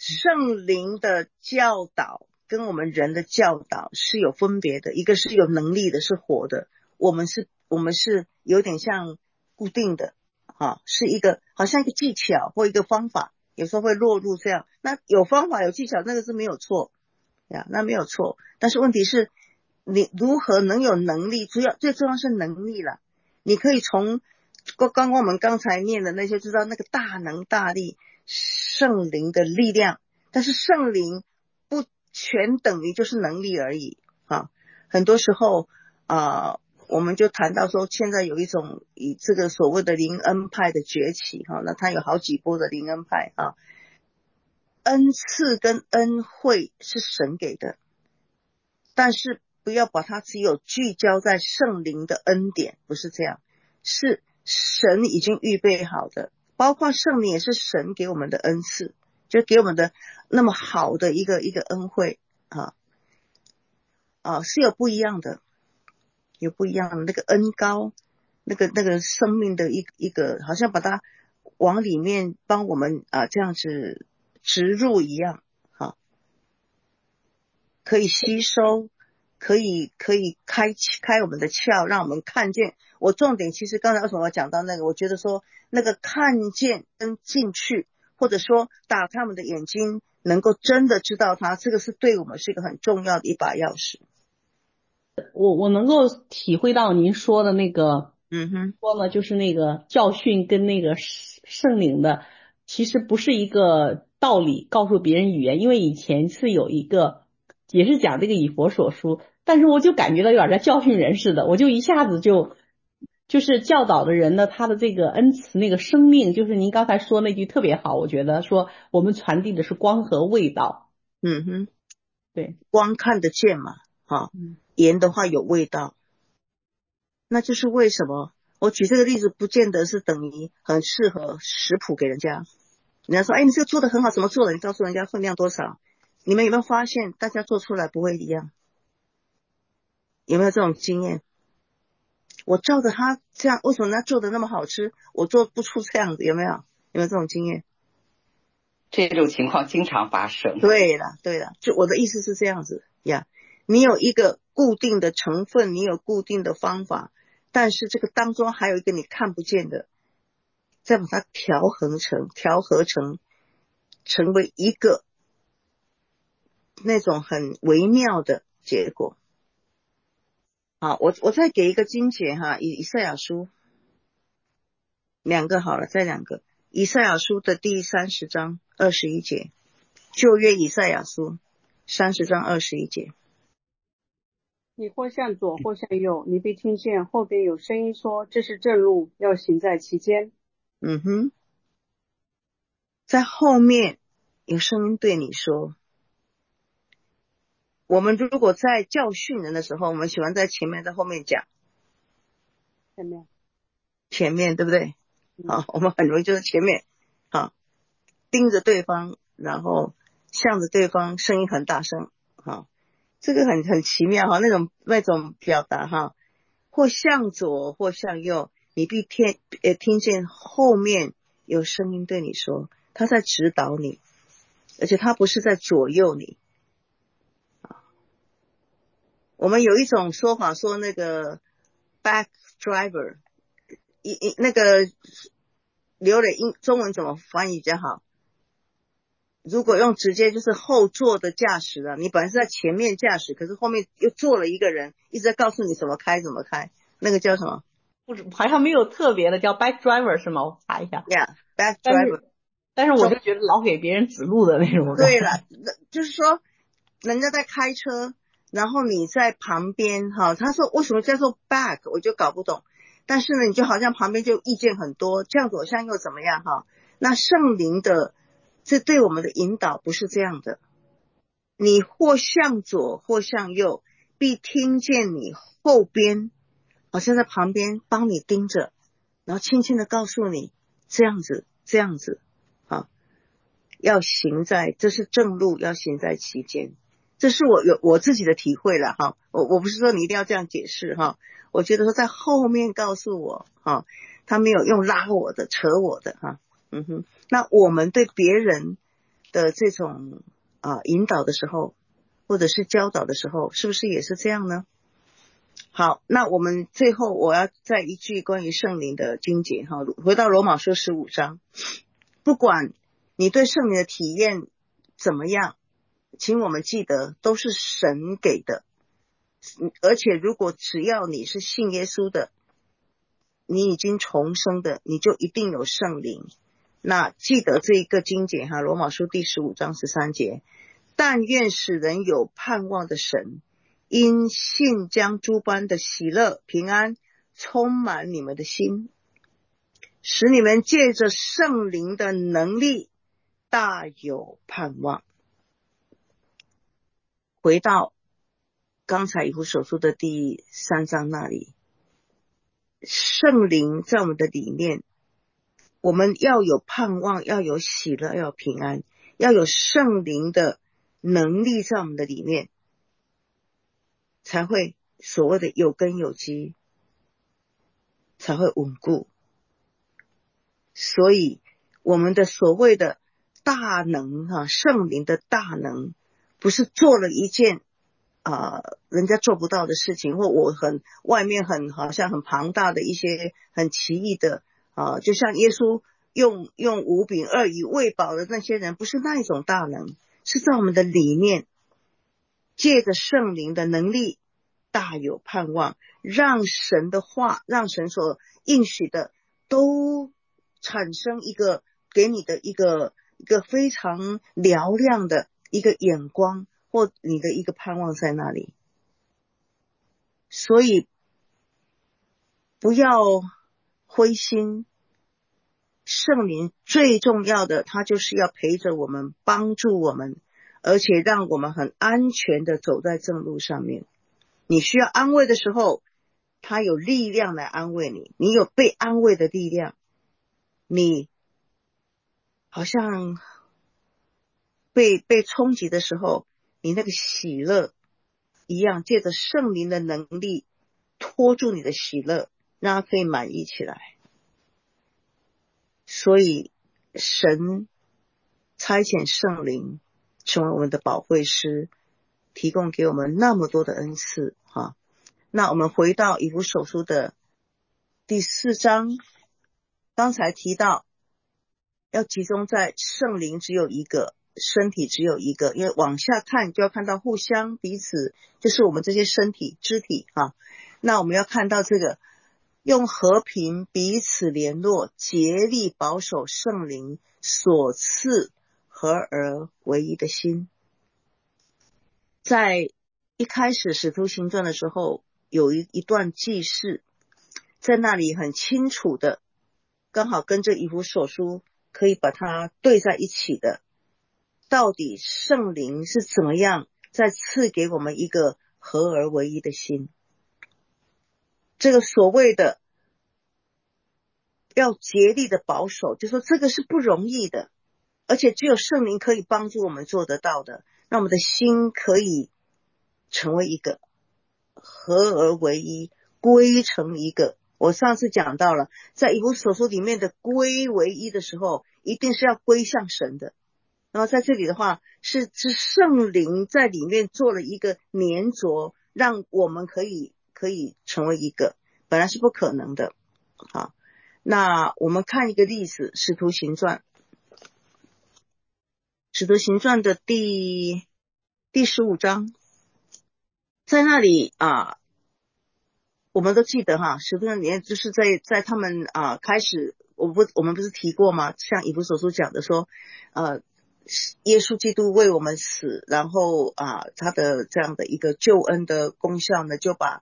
圣灵的教导跟我们人的教导是有分别的，一个是有能力的，是活的，我们是有点像固定的是一个好像一个技巧或一个方法，有时候会落入这样。那有方法有技巧，那个是没有错呀，那没有错。但是问题是你如何能有能力，最重要是能力了。你可以从刚刚我们刚才念的那些知道那个大能大力圣灵的力量，但是圣灵不全等于就是能力而已很多时候我们就谈到说现在有一种以这个所谓的灵恩派的崛起那它有好几波的灵恩派恩赐跟恩惠是神给的，但是不要把它只有聚焦在圣灵的恩典，不是这样，是神已经预备好的，包括圣灵也是神给我们的恩赐，就给我们的那么好的一个恩惠是有不一样的，有不一样的那个恩膏，那个生命的一个好像把它往里面帮我们这样子植入一样可以吸收，可以开我们的窍，让我们看见。我重点其实刚才为什么我讲到那个，我觉得说那个看见跟进去，或者说打开我们的眼睛，能够真的知道它，这个是对我们是一个很重要的一把钥匙。 我能够体会到您说的那个，说呢就是那个教训跟那个圣灵的，其实不是一个道理告诉别人语言，因为以前是有一个也是讲这个以佛所书，但是我就感觉到有点在教训人似的，我就一下子就是教导的人呢，他的这个恩慈那个生命，就是您刚才说那句特别好，我觉得说我们传递的是光和味道。对， 光看得见嘛盐的话有味道，那就是为什么我举这个例子不见得是等于很适合食谱给人家。人家说你这个做得很好，怎么做的？你告诉人家分量多少，你们有没有发现大家做出来不会一样？有没有这种经验？我照着他这样，为什么他做的那么好吃，我做不出这样子？有没有这种经验？ 这种情况经常发生。 对了，就我的意思是这样子呀。你有一个固定的成分，你有固定的方法，但是这个当中还有一个你看不见的，再把它调和成成为一个那种很微妙的结果。好，我再给一个经节以赛亚书两个好了，再两个。以赛亚书的第30章21节，旧约以赛亚书30章21节。 你或向左或向右，你必听见后边有声音说，这是正路，要行在其间。 在后面有声音对你说。我们如果在教训人的时候，我们喜欢在前面在后面讲。前面对不对？我们很容易就是前面盯着对方，然后向着对方，声音很大声这个很奇妙那种表达或向左或向右，你必听见后面有声音对你说，他在指导你，而且他不是在左右你我们有一种说法说那个 back driver， 那个刘磊中文怎么翻译比较好？如果用直接就是后座的驾驶了，你本来是在前面驾驶，可是后面又坐了一个人一直在告诉你怎么开，那个叫什么？ 好像没有特别的叫 back driver 是吗？我查一下。 back driver。 但是我就觉得老给别人指路的那种。 对了，就是说人家在开车，然后你在旁边他说为什么叫做 back， 我就搞不懂。但是呢，你就好像旁边就意见很多，向左向右怎么样那圣灵的这对我们的引导不是这样的，你或向左或向右，必听见你后边好像在旁边帮你盯着，然后轻轻的告诉你这样子要行在，这是正路，要行在其间。这是我自己的体会了我不是说你一定要这样解释我觉得说在后面告诉我他没有用拉我的扯我的那我们对别人的这种引导的时候，或者是教导的时候，是不是也是这样呢？好，那我们最后我要再一句关于圣灵的经节哈，回到罗马书15章，不管你对圣灵的体验怎么样，请我们记得都是神给的，而且如果只要你是信耶稣的，你已经重生的，你就一定有圣灵。那记得这一个经节哈，罗马书第15章13节，但愿使人有盼望的神，因信将诸般的喜乐平安充满你们的心，使你们借着圣灵的能力大有盼望。回到刚才以弗所书的第3章那里，圣灵在我们的里面，我们要有盼望，要有喜乐，要有平安，要有圣灵的能力在我们的里面，才会所谓的有根有基，才会稳固。所以我们的所谓的大能圣灵的大能，不是做了一件人家做不到的事情，或我外面好像很庞大的一些很奇异的就像耶稣用5饼2鱼喂饱的那些人，不是那一种大能，是在我们的里面，借着圣灵的能力大有盼望，让神的话，让神所应许的都产生一个给你的一个非常嘹亮的一个眼光，或你的一个盼望在那里。所以不要灰心，圣灵最重要的，他就是要陪着我们，帮助我们，而且让我们很安全的走在正路上面。你需要安慰的时候，他有力量来安慰你，你有被安慰的力量，你好像被冲击的时候，你那个喜乐一样，借着圣灵的能力拖住你的喜乐，让它可以满溢起来。所以神差遣圣灵成为我们的保惠师，提供给我们那么多的恩赐那我们回到以弗所书的第4章，刚才提到要集中在圣灵只有一个，身体只有一个，因为往下看就要看到互相彼此，就是我们这些身体肢体那我们要看到这个用和平彼此联络，竭力保守圣灵所赐合而为一的心。在一开始使徒行传的时候，有一段记事，在那里很清楚的，刚好跟这以弗所书可以把它对在一起的，到底圣灵是怎么样在赐给我们一个合而为一的心。这个所谓的要竭力的保守，就说这个是不容易的，而且只有圣灵可以帮助我们做得到的，让我们的心可以成为一个，合而为一，归成一个。我上次讲到了，在以弗所书里面的归为一的时候，一定是要归向神的。然后在这里的话，是圣灵在里面做了一个粘着，让我们可以成为一个，本来是不可能的。好，那我们看一个例子，使徒行传的第15章，在那里我们都记得使徒行传就是在他们开始，我们不是提过吗？像以弗所书讲的说耶稣基督为我们死，然后他的这样的一个救恩的功效呢，就把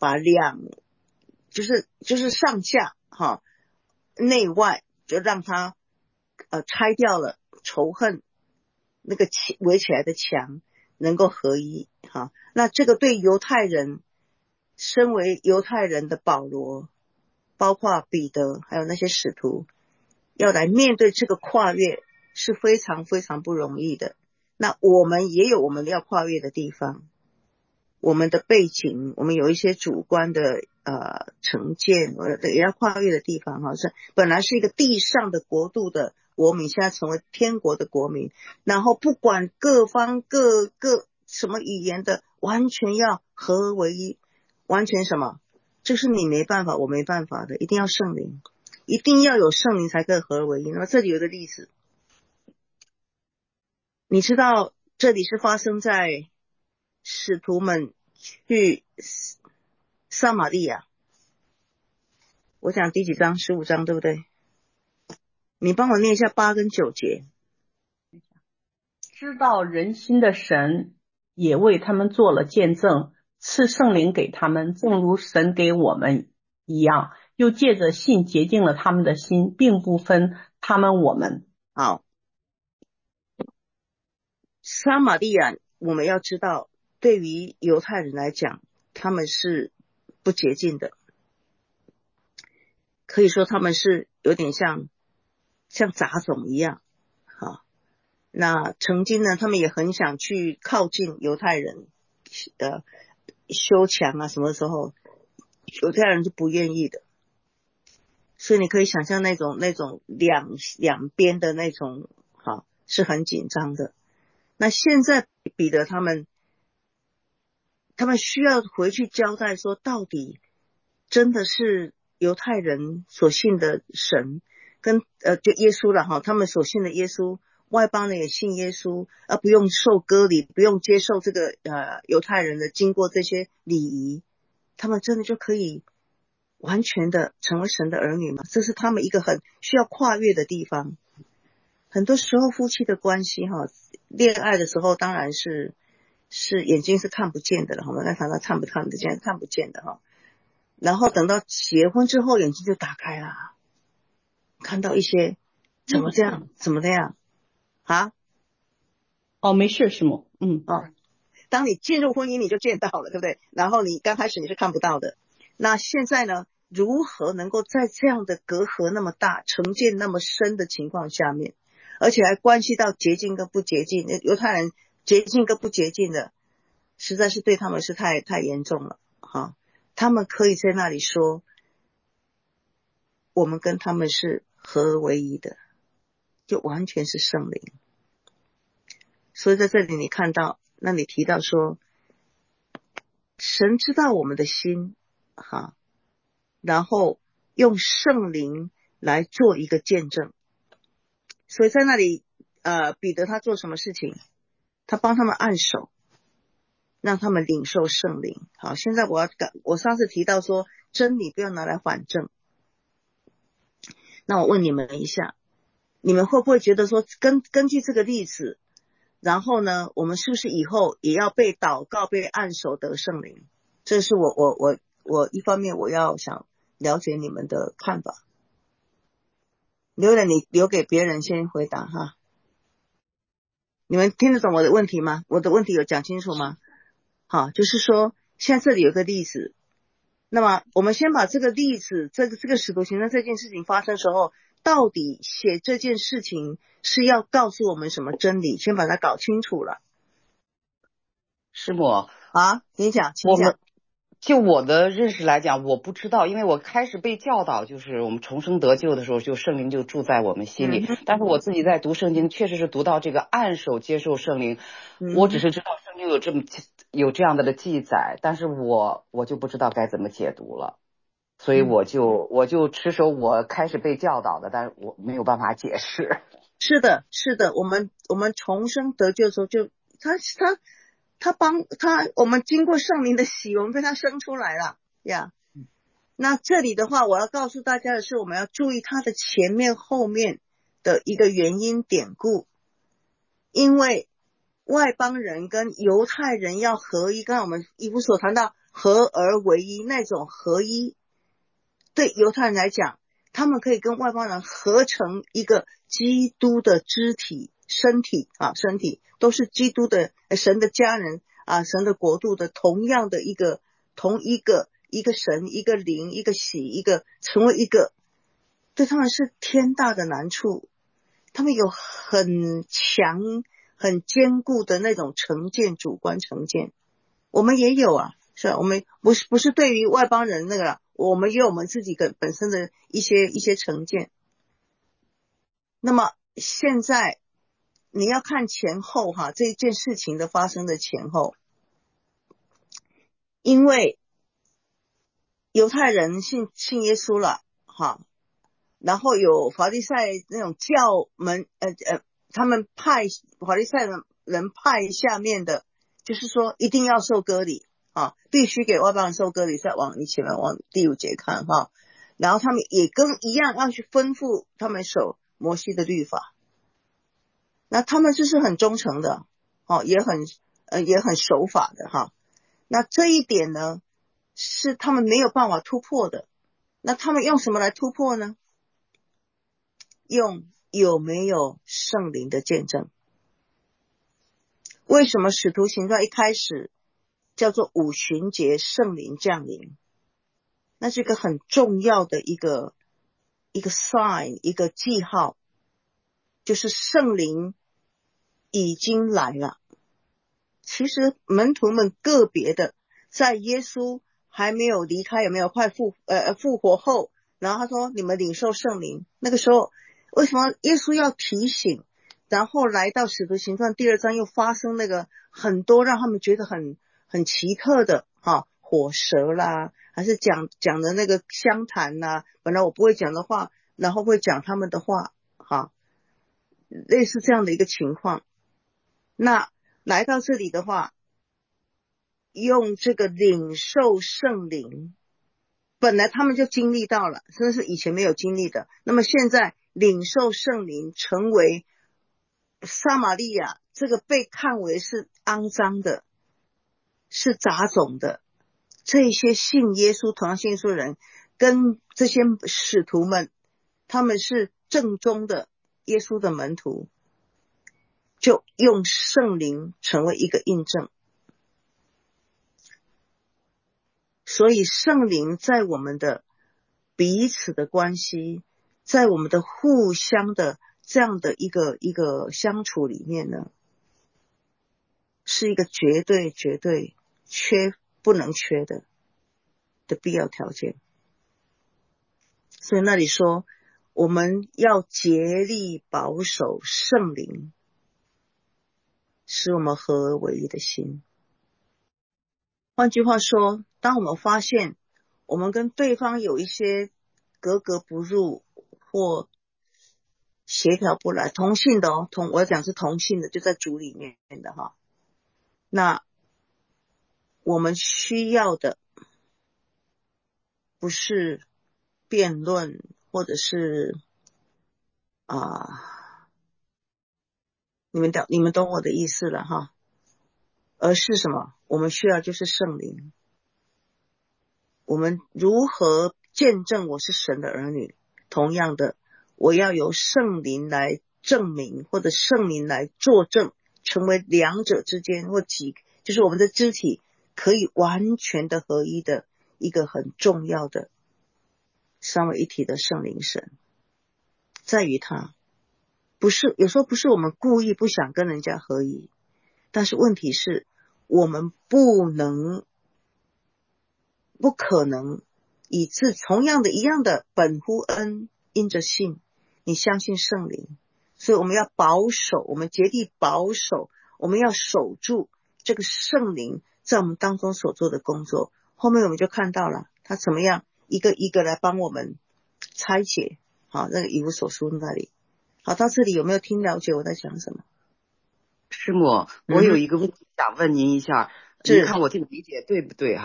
就是上下内外，就让他拆掉了仇恨那个围起来的墙，能够合一那这个对犹太人，身为犹太人的保罗，包括彼得还有那些使徒，要来面对这个跨越是非常非常不容易的。那我们也有我们要跨越的地方，我们的背景，我们有一些主观的成见也要跨越的地方是本来是一个地上的国度的国民，现在成为天国的国民，然后不管各方各什么语言的，完全要合而为一，完全什么？这是你没办法，我没办法的，一定要圣灵，一定要有圣灵才可以合而为一。那么这里有个例子，你知道这里是发生在使徒们去撒玛利亚，我讲第几章？15章对不对？你帮我念一下8跟9节。 知道人心的神也为他们做了见证，赐圣灵给他们，正如神给我们一样，又借着信洁净了他们的心，并不分他们我们。 好，撒玛利亚我们要知道，对于犹太人来讲，他们是不洁净的，可以说他们是有点像杂种一样。好，那曾经呢，他们也很想去靠近犹太人，修墙啊，什么时候犹太人是不愿意的。所以你可以想象那种两边的那种，好，是很紧张的。那现在彼得他们需要回去交代说，到底真的是犹太人所信的神跟就耶稣了哈，他们所信的耶稣，外邦人也信耶稣，不用受割礼，不用接受这个犹太人的经过这些礼仪，他们真的就可以完全的成为神的儿女吗？这是他们一个很需要跨越的地方。很多时候夫妻的关系哈，恋爱的时候当然是眼睛是看不见的了，我们刚才谈到看不见，看不见的哈。然后等到结婚之后，眼睛就打开了，看到一些怎么这样，怎么那样啊？ 哦，没事，师母。 当你进入婚姻，你就见到了，对不对？然后你刚开始你是看不到的。那现在呢？如何能够在这样的隔阂那么大、成见那么深的情况下面，而且还关系到洁净跟不洁净，犹太人洁净跟不洁净的，实在是对他们是太严重了哈。他们可以在那里说，我们跟他们是合而为一的，就完全是圣灵。所以在这里你看到，那你提到说，神知道我们的心哈，然后用圣灵来做一个见证。所以在那里彼得他做什么事情？他帮他们按手，让他们领受圣灵。好，现在我上次提到说，真理不要拿来反证。那我问你们一下，你们会不会觉得说，根据这个例子，然后呢，我们是不是以后也要被祷告、被按手得圣灵？这是我一方面我要想了解你们的看法。你留给别人先回答哈。你们听得懂我的问题吗？我的问题有讲清楚吗？好，就是说现在这里有个例子，那么我们先把这个例子，这个使徒行传这件事情发生的时候，到底写这件事情是要告诉我们什么真理，先把它搞清楚了。 师母啊，你讲，请讲。 就我的认识来讲，我不知道，因为我开始被教导，就是我们重生得救的时候，就圣灵就住在我们心里。但是我自己在读圣经，确实是读到这个按手接受圣灵，我只是知道圣经有这样的记载，但是我就不知道该怎么解读了，所以我就持守我开始被教导的，但是我没有办法解释。 是的，我们重生得救的时候，就我们经过圣灵的洗，我们被他生出来了呀。那这里的话，我要告诉大家的是，我们要注意它的前面后面的一个原因典故，因为外邦人跟犹太人要合一，刚才我们以弗所谈到合而为一，那种合一对犹太人来讲，他们可以跟外邦人合成一个基督的肢体身体都是基督的神的家人神的国度的同样的同一个神，一个灵，一个喜，一个成为一个，对他们是天大的难处。他们有很强很坚固的那种成见，主观成见，我们也有是吧？我们不是对于外邦人那个，我们也有我们自己本身的一些成见。那么现在你要看前后哈，这件事情的发生的前后，因为犹太人信耶稣了哈，然后有法利赛那种教门他们派法利赛人派下面的，就是说一定要受割礼啊，必须给外邦人受割礼。再往你前面往第5节看哈，然后他们也跟一样要去吩咐他们守摩西的律法，那他们就是很忠诚的哦，也很守法的哈。那这一点呢，是他们没有办法突破的。那他们用什么来突破呢？用有没有圣灵的见证。为什么使徒行传一开始叫做五旬节圣灵降临？那是一个很重要的一个 sign， 一个记号，就是圣灵已经来了。其实门徒们个别的在耶稣还没有离开，有没有快复活后，然后他说你们领受圣灵，那个时候为什么耶稣要提醒？然后来到使徒行传第2章又发生那个很多让他们觉得很奇特的火蛇啦，还是讲的那个相谈啦，本来我不会讲的话，然后会讲他们的话类似这样的一个情况。那来到这里的话，用这个领受圣灵，本来他们就经历到了，真的是以前没有经历的，那么现在领受圣灵，成为撒玛利亚这个被看为是肮脏的，是杂种的，这些信耶稣同样信耶稣的人，跟这些使徒们，他们是正宗的耶稣的门徒，就用圣灵成为一个印证。所以圣灵在我们的彼此的关系，在我们的互相的这样的一个相处里面呢，是一个绝对不能缺的必要条件。所以那里说我们要竭力保守圣灵，使我们合而为一的心。换句话说，当我们发现我们跟对方有一些格格不入或协调不来，同性的我要讲是同性的，就在主里面的那我们需要的不是辩论，或者是你们懂我的意思了而是什么？我们需要就是圣灵。我们如何见证我是神的儿女？同样的，我要由圣灵来证明，或者圣灵来作证，成为两者之间就是我们的肢体可以完全的合一的一个很重要的三位一体的圣灵神。在于他有时候不是我们故意不想跟人家合一，但是问题是我们不可能以致同样的一样的本乎恩，因着信，你相信圣灵。所以我们要保守，我们竭力保守，我们要守住这个圣灵在我们当中所做的工作。后面我们就看到了他怎么样一个一个来帮我们拆解那个以弗所书那里。好，到这里有没有听了解我在讲什么？ 师母，我有一个问题想问您一下，您看我这个理解对不对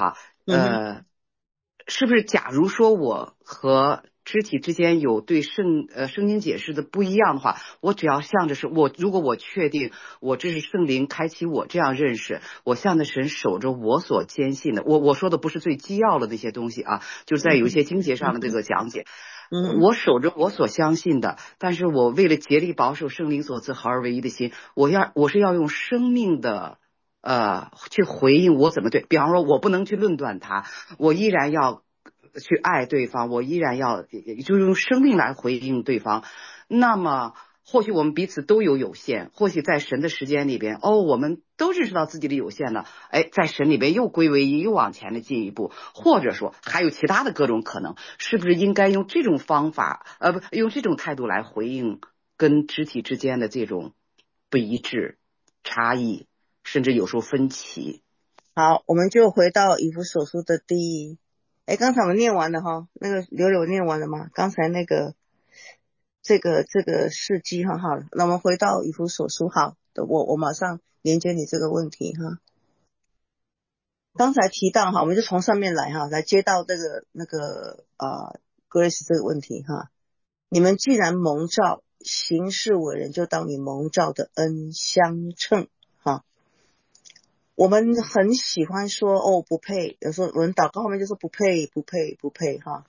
是不是假如说我和肢体之间有对圣经解释的不一样的话，我只要向着如果我确定我这是圣灵开启我这样认识，我向着神守着我所坚信的，我说的不是最基要的那些东西就是在有一些经节上的这个讲解，我守着我所相信的，但是我为了竭力保守圣灵所赐合而为一的心，我是要用生命的去回应我怎么对。比方说我不能去论断他，我依然要去爱对方，我依然要就用生命来回应对方。那么或许我们彼此都有限，或许在神的时间里边我们都认识到自己的有限了，在神里边又归为一，又往前的进一步，或者说还有其他的各种可能，是不是应该用这种方法用这种态度来回应跟肢体之间的这种不一致、差异，甚至有时候分歧。 好，我们就回到以弗所书的刚才我们念完了哈，那个刘柳念完了吗？刚才那个这个事迹哈，好了，那我们回到以弗所书，好的，我马上连接你这个问题哈。刚才提到哈，我们就从上面来哈，来接到这个Grace 这个问题哈。你们既然蒙召行事为人，就当与蒙召的恩相称哈。我们很喜欢说不配，有时候有人祷告后面就说不配哈，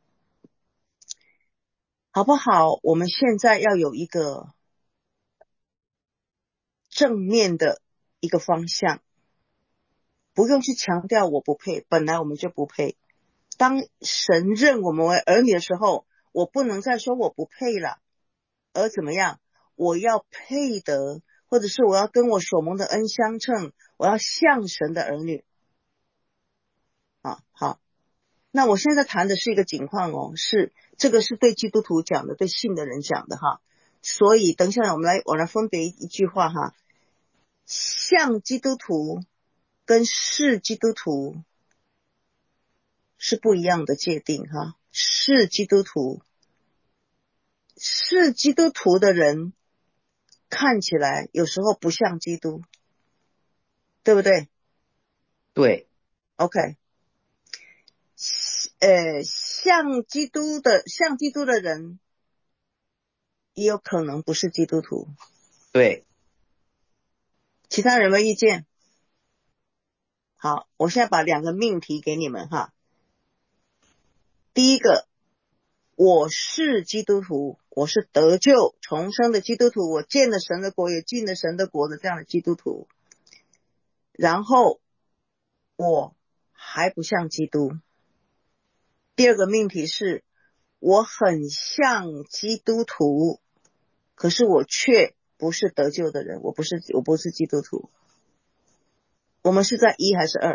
好不好？我们现在要有一个正面的一个方向，不用去强调我不配，本来我们就不配。当神认我们为儿女的时候，我不能再说我不配了，而怎么样？我要配得，或者是我要跟我所蒙的恩相称，我要像神的儿女。好，那我现在谈的是一个情况这个是对基督徒讲的，对信的人讲的哈。所以等一下我来分别一句话哈，像基督徒跟是基督徒是不一样的界定哈。是基督徒的人看起来有时候不像基督，对不对？ 对。 OK， 像基督的人也有可能不是基督徒。 对。 其他人有没有意见？好，我现在把两个命题给你们哈。第一个，我是基督徒，我是得救重生的基督徒，我见了神的国也进了神的国的这样的基督徒。然后我还不像基督。第二个命题是我很像基督徒，可是我却不是得救的人，我不是基督徒。我们是在1还是2？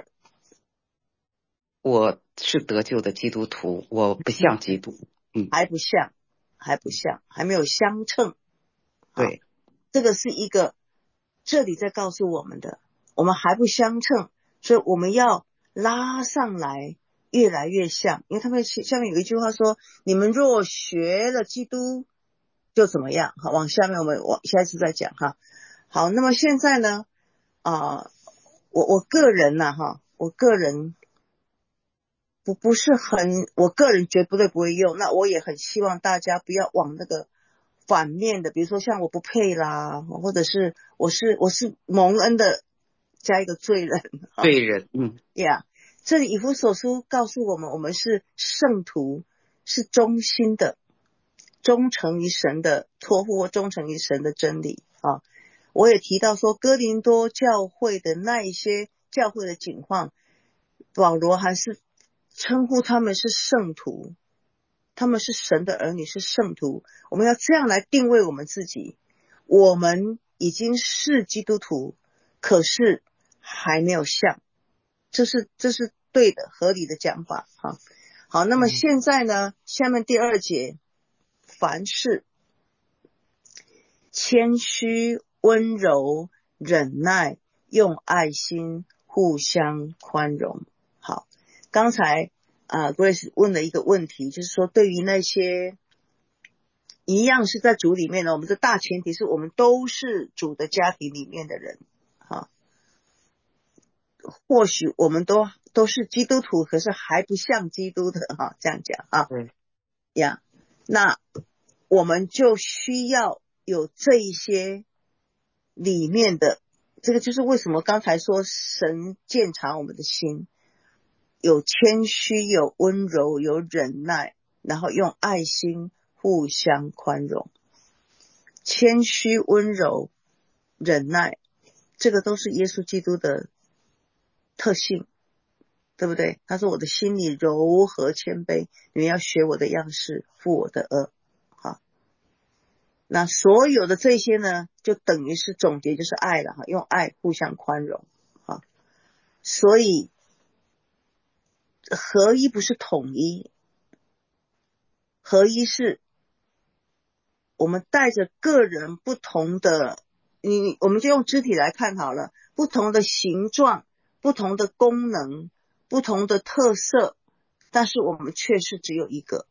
我是得救的基督徒，我不像基督。 还不像，还没有相称。 对， 这个是一个这里在告诉我们的，我们还不相称，所以我们要拉上来，越来越像。因为他们下面有一句话说，你们若学了基督就怎么样。好，往下面我们下一次再讲哈。好，那么现在呢我个人我个人不是很，我个人绝对不会用。那我也很希望大家不要往那个反面的，比如说像我不配啦，或者是我是蒙恩的加一个罪人。 罪人。 这里以弗所书告诉我们，我们是圣徒，是忠心的，忠诚于神的托付或忠诚于神的真理啊。我也提到说哥林多教会的那一些教会的情况，保罗还是称呼他们是圣徒，他们是神的儿女，是圣徒。我们要这样来定位我们自己，我们已经是基督徒，可是还没有像，这是对的合理的讲法。好，那么现在呢，下面第2节，凡事谦虚温柔忍耐，用爱心互相宽容。好，刚才Grace 问了一个问题，就是说对于那些一样是在主里面的，我们的大前提是我们都是主的家庭里面的人。或许我们都是基督徒，可是还不像基督的这样讲那我们就需要有这一些里面的，这个就是为什么刚才说神鉴察我们的心，有谦虚，有温柔，有忍耐，然后用爱心互相宽容。谦虚温柔忍耐，这个都是耶稣基督的特性，对不对？他说我的心里柔和谦卑，你们要学我的样式，负我的軛。好，那所有的这些呢，就等于是总结就是爱了，用爱互相宽容。所以合一不是统一，合一是我们带着个人不同的，我们就用肢体来看好了，不同的形状，不同的功能，不同的特色，但是我们却是只有一个。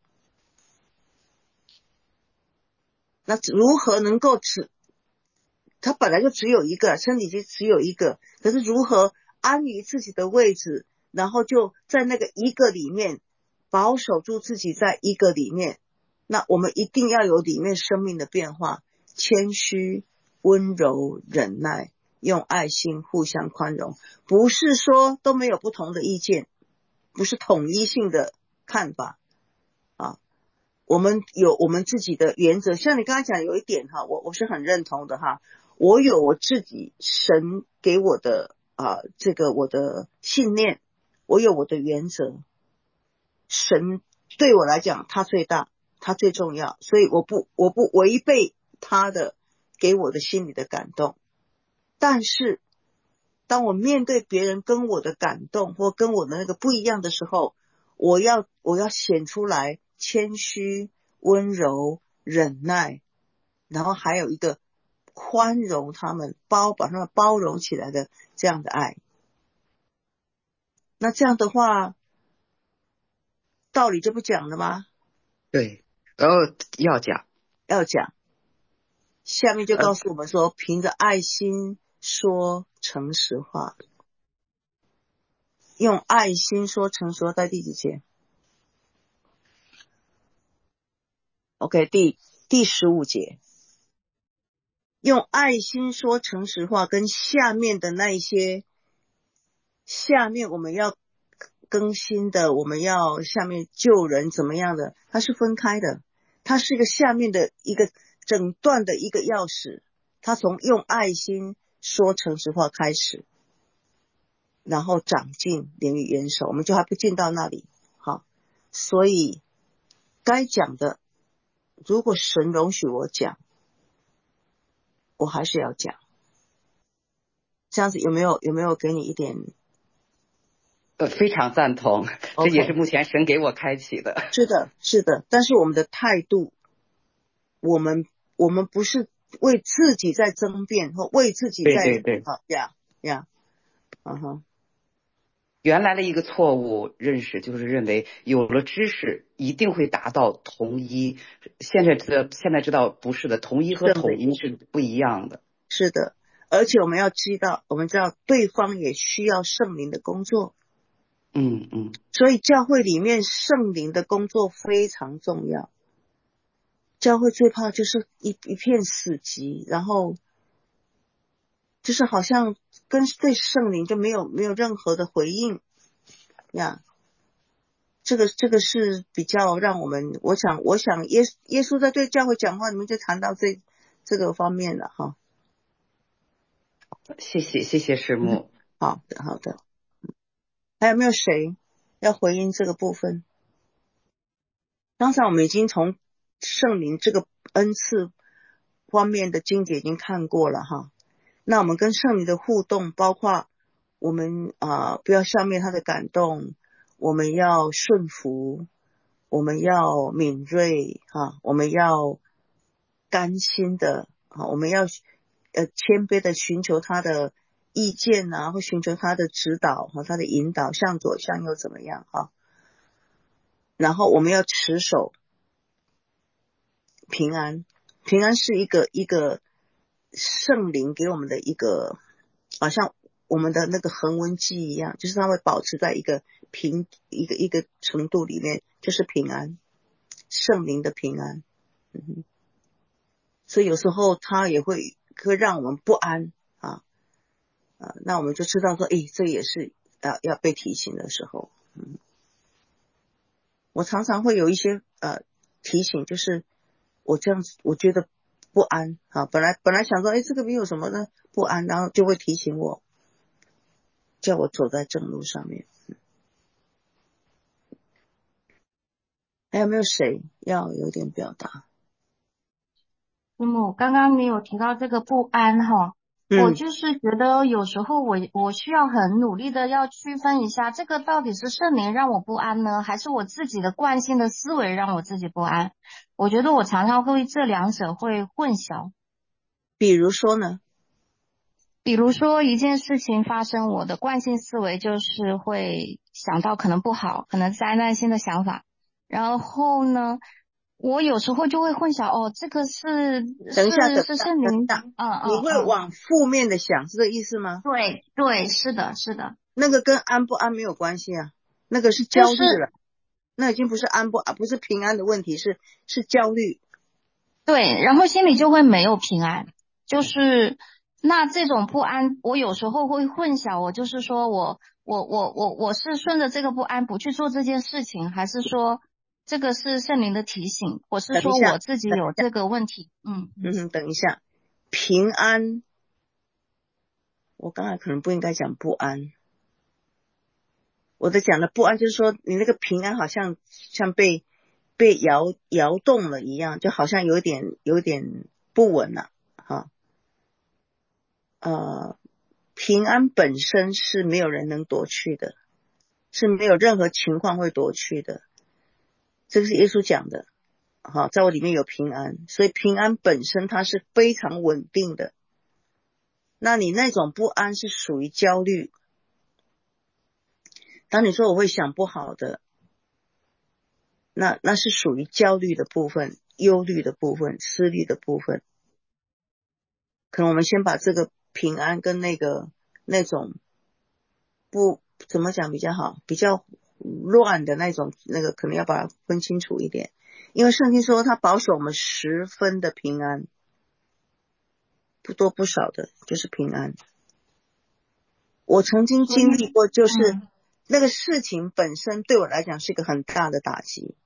那如何能够它本来就只有一个，身体就只有一个，可是如何安于自己的位置，然后就在那个一个里面保守住自己在一个里面，那我们一定要有里面生命的变化，谦虚、温柔、忍耐，用爱心互相宽容，不是说都没有不同的意见，不是统一性的看法啊。我们有我们自己的原则，像你刚才讲有一点哈，我是很认同的哈。我有我自己神给我的这个我的信念，我有我的原则。神对我来讲，他最大，他最重要，所以我不违背他的给我的心里的感动。但是当我面对别人跟我的感动或跟我的那个不一样的时候，我要显出来谦虚、温柔、忍耐，然后还有一个宽容他们，把他们包容起来的这样的爱。那这样的话，道理就不讲了吗？ 对，然后要讲， 下面就告诉我们说，凭着爱心说诚实话，用爱心说诚实话，在第几节？OK， 第15节，用爱心说诚实话，跟下面的那一些，下面我们要更新的，我们要下面救人怎么样的，它是分开的，它是一个下面的一个整段的一个钥匙，它从用爱心说诚实话开始，然后长进连于元首，我们就还不进到那里。好，所以该讲的，如果神容许我讲，我还是要讲。这样子有没有给你一点？ 非常赞同，这也是目前神给我开启的。 是的，但是我们的态度，我们不是为自己在争辩或为自己在对好原来的一个错误认识就是认为有了知识一定会达到统一，现在知道不是的，统一和统一是不一样的。 是的，而且我们知道对方也需要圣灵的工作。所以教会里面圣灵的工作非常重要。教会最怕就是一片死寂，然后就是好像跟对圣灵就没有任何的回应呀。这个是比较让我们，我想耶稣在对教会讲话，你们就谈到这个方面了哈。 谢谢师母。 好的。还有没有谁要回应这个部分？刚才我们已经从圣灵这个恩赐方面的经节已经看过了哈。那我们跟圣灵的互动，包括我们不要消灭他的感动，我们要顺服，我们要敏锐我们要甘心的我们要谦卑的寻求他的意见或寻求他的指导他的引导，向左向右怎么样然后我们要持守平安是一个圣灵给我们的一个，好像我们的那个恒温机一样，就是它会保持在一个程度里面，就是平安，圣灵的平安。所以有时候它也会让我们不安那我们就知道说，这也是要被提醒的时候。我常常会有一些提醒，就是我这样子我觉得不安本来想说这个没有什么的不安，然后就会提醒我，叫我走在正路上面。还有没有谁要有点表达？ 师母，刚刚你有提到这个不安我就是觉得有时候我需要很努力的要区分一下，这个到底是圣灵让我不安呢，还是我自己的惯性的思维让我自己不安？我觉得我常常会这两者会混淆。 比如说呢？ 比如说一件事情发生，我的惯性思维就是会想到可能不好，可能灾难性的想法。然后呢，我有时候就会混淆，这个是圣灵， 你会往负面的想，是这意思吗？ 对，是的，是的。 那个跟安不安没有关系啊，那个是焦虑了，那已经不是安不安，不是平安的问题，是焦虑。 对，然后心里就会没有平安，就是那这种不安，我有时候会混淆，我就是说我是顺着这个不安不去做这件事情，还是说这个是圣灵的提醒，我是说我自己有这个问题。 等一下，平安，我刚才可能不应该讲不安，我在讲的不安就是说你那个平安好像被摇动了一样，就好像有点不稳了平安本身是没有人能夺去的，是没有任何情况会夺去的，这个是耶稣讲的在我里面有平安，所以平安本身它是非常稳定的。那你那种不安是属于焦虑，当你说我会想不好的，那是属于焦虑的部分、忧虑的部分、思虑的部分。可能我们先把这个平安跟那种不怎么讲比较好，比较乱的那种可能要把它分清楚一点。因为圣经说他保守我们10分的平安，不多不少的就是平安。我曾经经历过，就是那个事情本身对我来讲是一个很大的打击。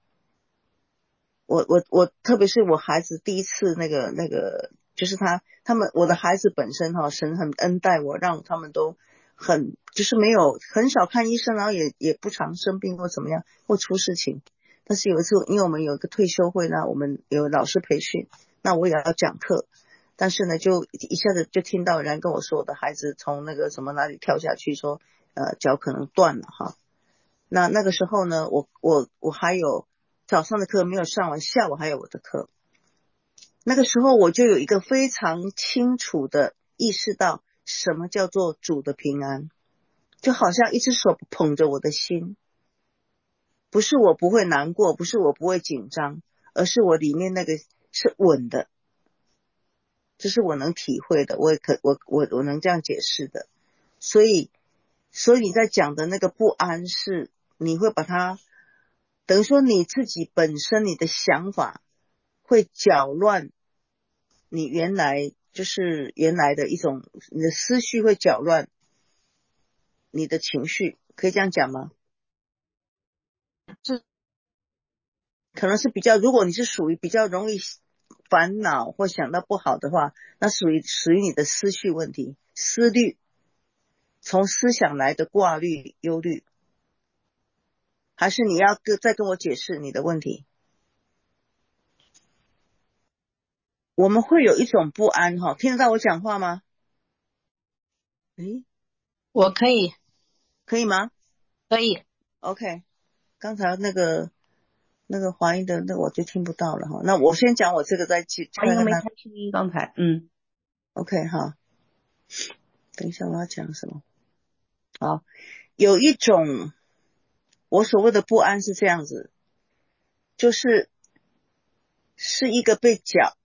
我特别是我孩子第一次那个就是他们我的孩子本身神很恩待我，让他们都就是很少看医生，然后也不常生病或怎么样或出事情。但是有一次因为我们有一个退休会呢，我们有老师培训，那我也要讲课，但是呢就一下子就听到人跟我说我的孩子从那个什么哪里跳下去，说脚可能断了那个时候呢我还有早上的课没有上完，下午还有我的课。那个时候我就有一个非常清楚的意识到什么叫做主的平安，就好像一只手捧着我的心，不是我不会难过，不是我不会紧张，而是我里面那个是稳的，这是我能体会的，我能这样解释的。所以你在讲的那个不安是你会把它等于说你自己本身你的想法会搅乱你原来的一种，你的思绪会搅乱你的情绪，可以这样讲吗？可能是如果你是属于比较容易烦恼或想到不好的话，那属于你的思绪问题，思虑，从思想来的挂虑忧虑，还是你要再跟我解释你的问题？我们会有一种不安听得到我讲话吗？ 我可以。 可以吗？ 可以。 OK， 刚才那个华英的我就听不到了那我先讲我这个再去华英没开声音刚才 OK 等一下我要讲什么。好，有一种我所谓的不安是这样子，就是一个被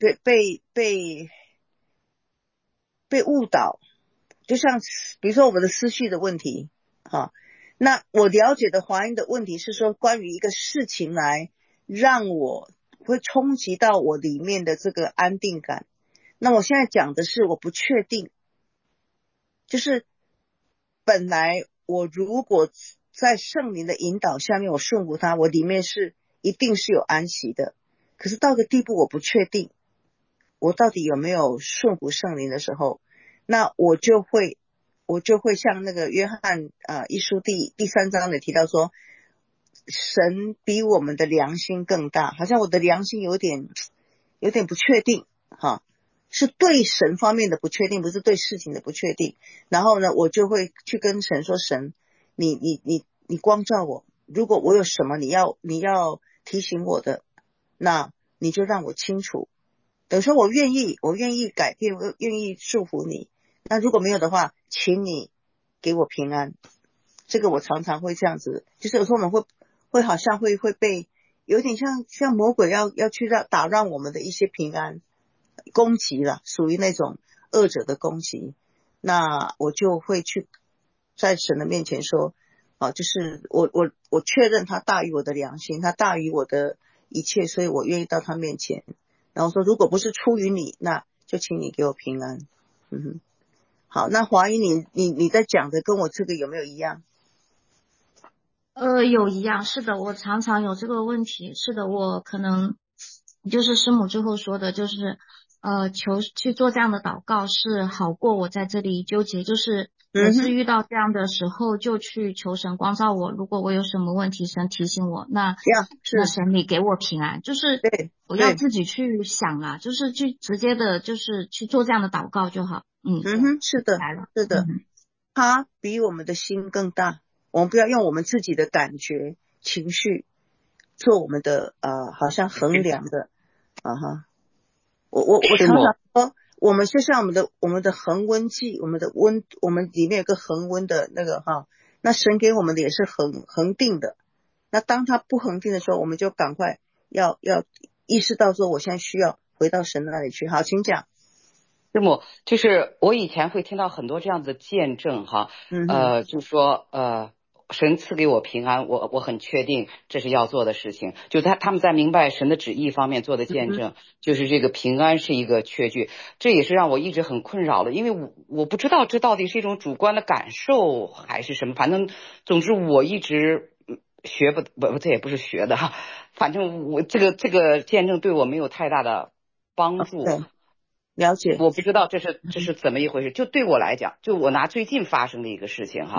误导，就像比如说我的思绪的问题那我了解的华英的问题是说关于一个事情来让我会冲击到我里面的这个安定感。那我现在讲的是我不确定，就是本来我如果在圣灵的引导下面我顺服他，我里面一定是有安息的，可是到个地步我不确定我到底有没有顺服圣灵的时候，那我就会像那个约翰一书第3章里提到说，神比我们的良心更大，好像我的良心有点不确定是对神方面的不确定，不是对事情的不确定。然后呢，我就会去跟神说，神，你光照我，如果我有什么你要提醒我的，那你就让我清楚。等于说我愿意改变，我愿意祝福你。那如果没有的话，请你给我平安。这个我常常会这样子，就是有时候我们会好像会被有点像魔鬼要去打乱我们的一些平安攻击了，属于那种恶者的攻击。那我就会去在神的面前说，就是我确认他大于我的良心，他大于我的一切，所以我愿意到他面前。然后说，如果不是出于你，那就请你给我平安。好，那华姨你在讲的跟我这个有没有一样？ 有一样，是的，我常常有这个问题。是的，我可能就是师母最后说的，就是求去做这样的祷告是好过我在这里纠结，就是每次遇到这样的时候就去求神光照我，如果我有什么问题，神提醒我，那神你给我平安，就是我要自己去想啊，就是去直接的就是去做这样的祷告就好。 是的，是的，他比我们的心更大，我们不要用我们自己的感觉情绪做我们的好像衡量的我常常说，我们就像我们的恒温计，我们里面有个恒温的那个那神给我们的也是恒定的。那当它不恒定的时候，我们就赶快要意识到说，我现在需要回到神那里去。好，请讲。 师母，就是我以前会听到很多这样的见证就是说神赐给我平安，我很确定这是要做的事情，就他们在明白神的旨意方面做的见证，就是这个平安是一个确据，这也是让我一直很困扰的，因为我不知道这到底是一种主观的感受还是什么，反正总之我一直这也不是学的反正我这个见证对我没有太大的帮助。 了解， 我不知道这是怎么一回事。就对我来讲，就我拿最近发生的一个事情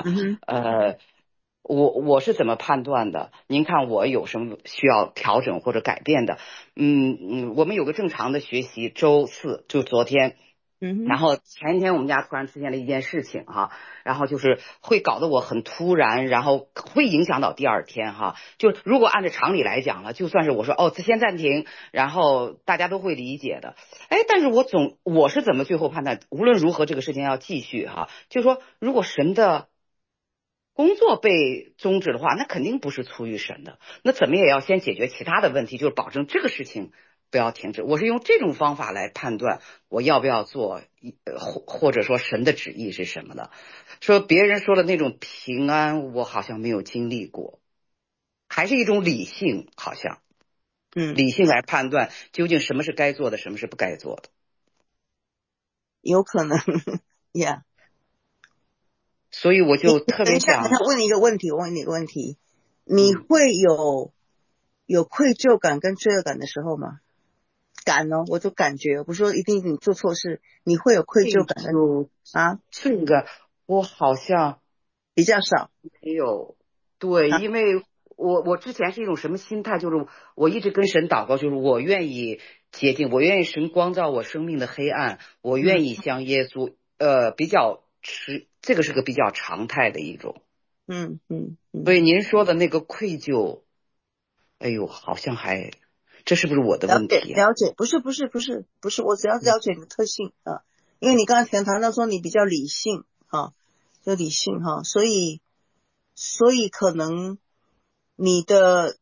我是怎么判断的？您看我有什么需要调整或者改变的？我们有个正常的学习，周四就昨天。然后前一天我们家突然出现了一件事情然后就是会搞得我很突然，然后会影响到第二天就如果按照常理来讲了，就算是我说先暂停，然后大家都会理解的。但是我是怎么最后判断无论如何这个事情要继续就是说如果神的工作被终止的话，那肯定不是出于神的，那怎么也要先解决其他的问题，就是保证这个事情不要停止。我是用这种方法来判断我要不要做或者说神的旨意是什么的。说别人说的那种平安我好像没有经历过，还是一种理性，好像理性来判断究竟什么是该做的，什么是不该做的。 有可能呀所以我就特别想我问你一个问题，你会有愧疚感跟罪恶感的时候吗？我就感觉，不是说一定你做错事，你会有愧疚感的这个我好像比较少。 没有，对，因为我之前是一种什么心态，就是我一直跟神祷告，就是我愿意洁净，我愿意神光照我生命的黑暗，我愿意像耶稣这个是个比较常态的一种。所以您说的那个愧疚，哎呦，好像这是不是我的问题了解，不是，我只要了解你的特性因为你刚才谈到说你比较理性就理性所以可能你的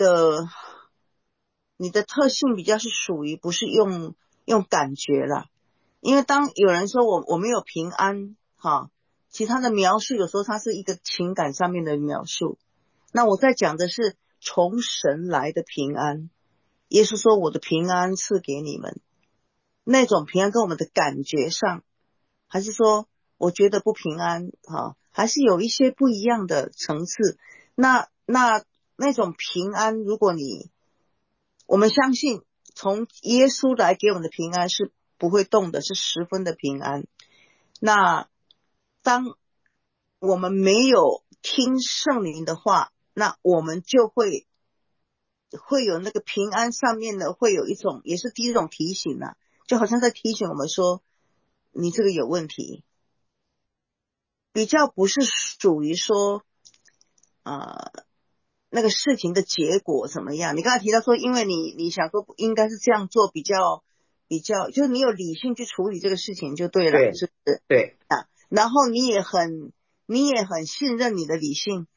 特性比较是属于不是用感觉啦。因为当有人说我没有平安其实他的描述有时候他是一个情感上面的描述，那我在讲的是从神来的平安。耶稣说我的平安赐给你们，那种平安跟我们的感觉上，还是说我觉得不平安还是有一些不一样的层次。那种平安，如果我们相信从耶稣来给我们的平安是不会动的，是十分的平安。那当我们没有听圣灵的话，那我们就会有那个平安上面的会有一种，也是第一种提醒就好像在提醒我们说你这个有问题，比较不是属于说那个事情的结果怎么样。你刚才提到说因为你想说应该是这样做比较就是你有理性去处理这个事情就对了， 对， 是不是？ 对啊，然后你也很信任你的理性。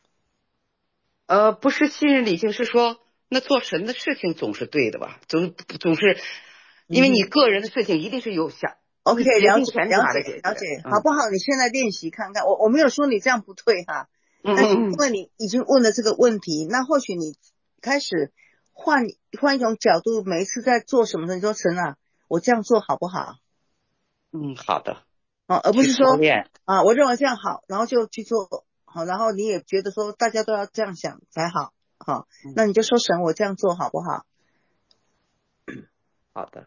不是信任理性，是说那做神的事情总是对的吧？总是，因为你个人的事情一定是有想 OK， 决定权是拿来了解，好不好？你现在练习看看，我没有说你这样不对哈，但是因为你已经问了这个问题，那或许你开始换一种角度，每一次在做什么时候，你说神啊，我这样做好不好？ 好的。 而不是说练我认为这样好，然后就去做好，然后你也觉得说大家都要这样想才好，那你就说神，我这样做好不好？ 好的。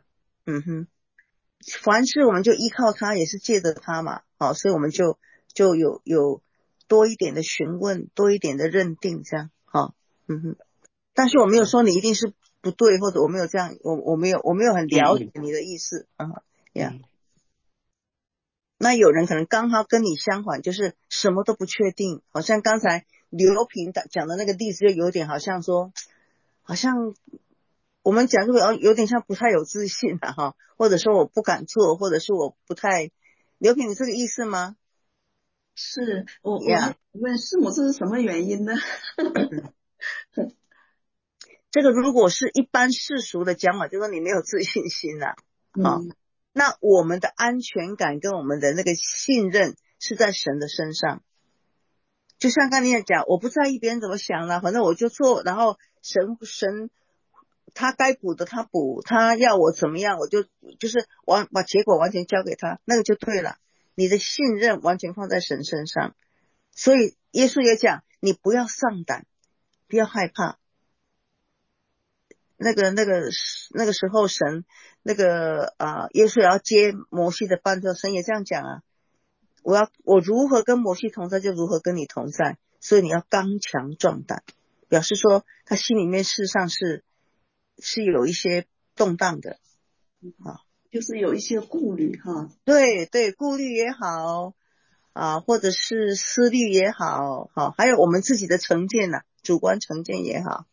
凡事我们就依靠他，也是借着他嘛，所以我们就有多一点的询问，多一点的认定，这样，但是我没有说你一定是不对，或者我没有这样，我没有很了解你的意思，那有人可能刚好跟你相反，就是什么都不确定，好像刚才刘平讲的那个例子，就有点好像说，好像我们讲这个有点像不太有自信或者说我不敢做，或者是我不太，刘平，你这个意思吗？ 是我问师母这是什么原因呢？ 这个如果是一般世俗的讲法，就说你没有自信心那我们的安全感跟我们的那个信任是在神的身上。就像刚才你讲，我不在意别人怎么想了，反正我就做，然后神他该补的他补，他要我怎么样我就是把结果完全交给他，那个就对了。你的信任完全放在神身上，所以耶稣也讲，你不要丧胆，不要害怕。那个时候神耶稣也要接摩西的班车，神也这样讲我如何跟摩西同在，就如何跟你同在，所以你要刚强壮胆，表示说他心里面事实上是有一些动荡的就是有一些顾虑对对，顾虑也好或者是思虑也好还有我们自己的成见主观成见也好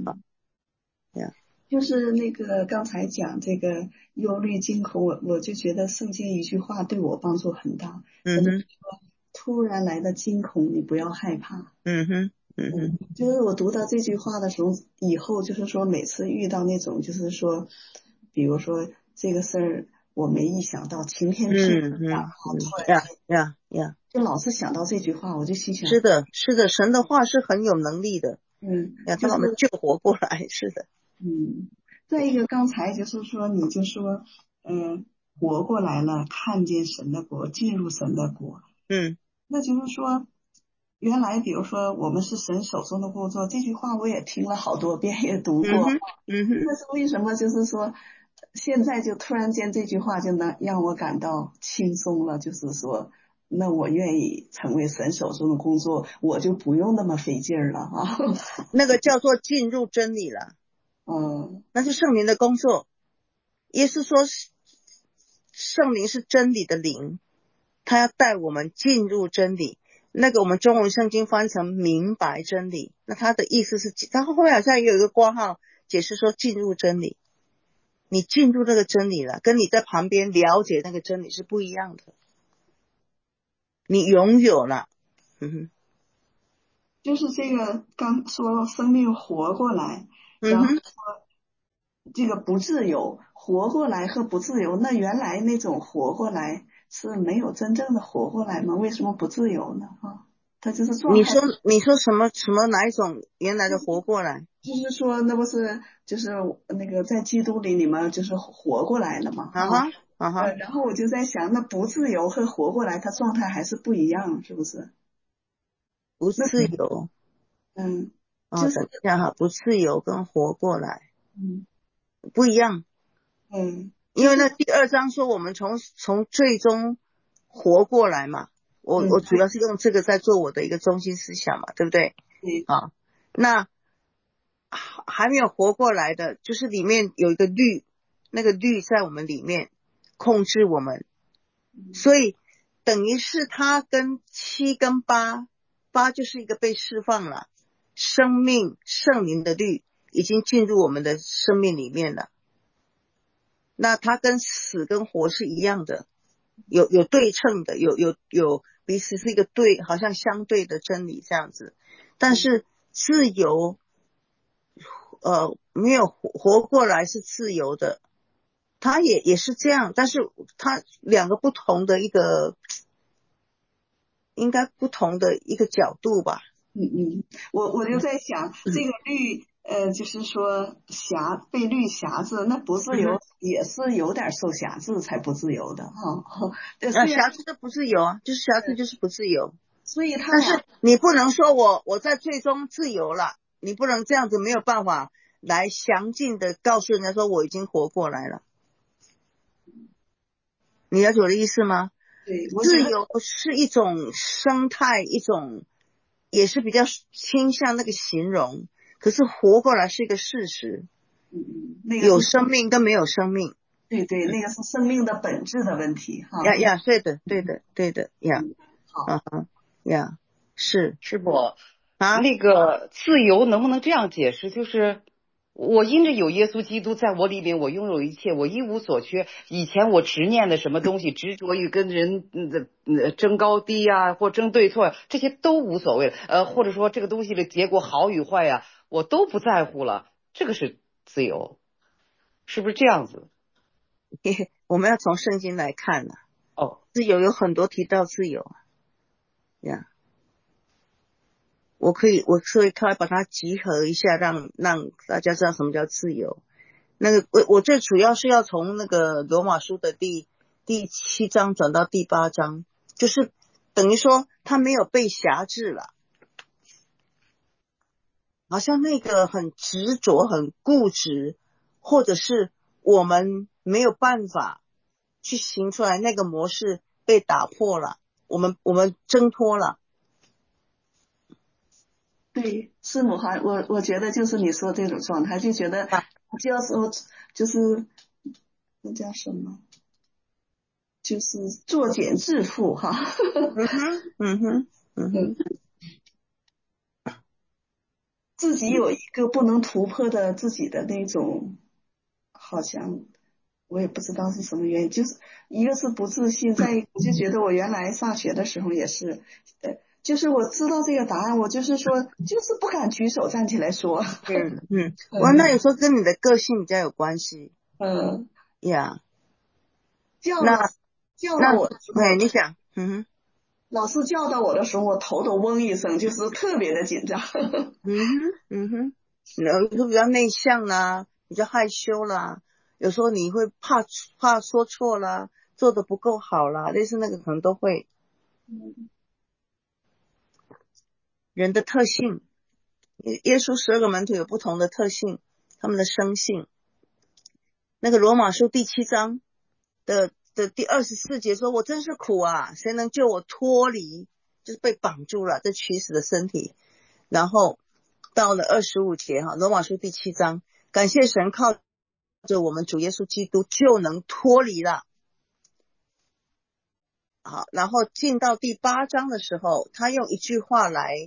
就是那个刚才讲这个忧虑惊恐，我就觉得圣经一句话对我帮助很大。说突然来的惊恐，你不要害怕。就是我读到这句话的时候，以后就是说每次遇到那种就是说，比如说这个事儿我没意想到晴天霹雳就老是想到这句话，我就心想是的，神的话是很有能力的，他把我们救活过来，是的。 再一个刚才就是说你就说活过来了，看见神的国，进入神的国，那就是说原来比如说我们是神手中的工作，这句话我也听了好多遍，也读过但是为什么就是说现在就突然间这句话就能让我感到轻松了，就是说那我愿意成为神手中的工作，我就不用那么费劲了那个叫做进入真理了那是圣灵的工作。耶稣说圣灵是真理的灵，他要带我们进入真理，那个我们中文圣经翻成明白真理，那他的意思是他后面好像有一个括号解释说进入真理，你进入那个真理了，跟你在旁边了解那个真理是不一样的，你拥有了就是这个刚说生命活过来然后说这个不自由，活过来和不自由，那原来那种活过来是没有真正的活过来吗？为什么不自由呢他就是状态。 你说什么哪一种原来的活过来？ 就是说那不是就是那个在基督里你们就是活过来了嘛然后我就在想，那不自由和活过来它状态还是不一样，是不是？ 不自由就是等一下不自由跟活过来不一样因为那第2章说我们从最终活过来嘛，我主要是用这个在做我的一个中心思想嘛，对不对？那还没有活过来的，就是里面有一个律那个律在我们里面控制我们，所以等于是他跟7跟8就是一个被释放了，生命圣灵的律已经进入我们的生命里面了。那它跟死跟活是一样的，有对称的，有彼此是一个对，好像相对的真理这样子。但是自由没有活过来是自由的，它也是这样，但是它两个不同的一个，应该不同的一个角度吧。 我就在想，这个律就是说被律辖制，那不自由也是有点受辖制才不自由的哈。 辖制就不自由啊，就是辖制就是不自由。 所以但是你不能说我在最终自由了，你不能这样子，没有办法来详尽的告诉人家说我已经活过来了。你了解我的意思吗？ 对， 自由是一种生态，一种也是比较倾向那个形容，可是活过来是一个事实。 那个有生命跟没有生命。 对，那个是生命的本质的问题哈。 对的呀。 好。 呀，是不啊？那个自由能不能这样解释？就是我因着有耶稣基督在我里面，我拥有一切，我一无所缺。以前我执念的什么东西，执着于跟人争高低啊，或争对错，这些都无所谓了。或者说这个东西的结果好与坏呀，我都不在乎了。这个是自由，是不是这样子？ 我们要从圣经来看呢。自由有很多提到自由呀。我可以把它集合一下，让大家知道什么叫自由。那个我最主要是要从那个罗马书的第7章转到第8章，就是等于说他没有被辖制了，好像那个很执着很固执，或者是我们没有办法去行出来，那个模式被打破了，我们挣脱了。 对，师母哈，我觉得就是你说这种状态，就觉得就是那叫什么，就是作茧自缚哈。自己有一个不能突破的自己的那种，好像我也不知道是什么原因，就是一个是不自信，再一个我就觉得我原来上学的时候也是，就是我知道这个答案，我就是说就是不敢举手站起来说。 那有时候跟你的个性比较有关系。 教导我， 你讲， 老师教导我的时候，我头都嗡一声，就是特别的紧张。 有时候比较内向啦，比较害羞啦，有时候你会怕说错啦，做得不够好啦，类似那个可能都会。人的特性，耶稣12个门徒有不同的特性，他们的生性。那个罗马书第7章的第24节说，我真是苦啊，谁能救我脱离，就是被绑住了这取死的身体。然后到了25节罗马书第7章，感谢神靠着我们主耶稣基督就能脱离了。好，然后进到第8章的时候，他用一句话来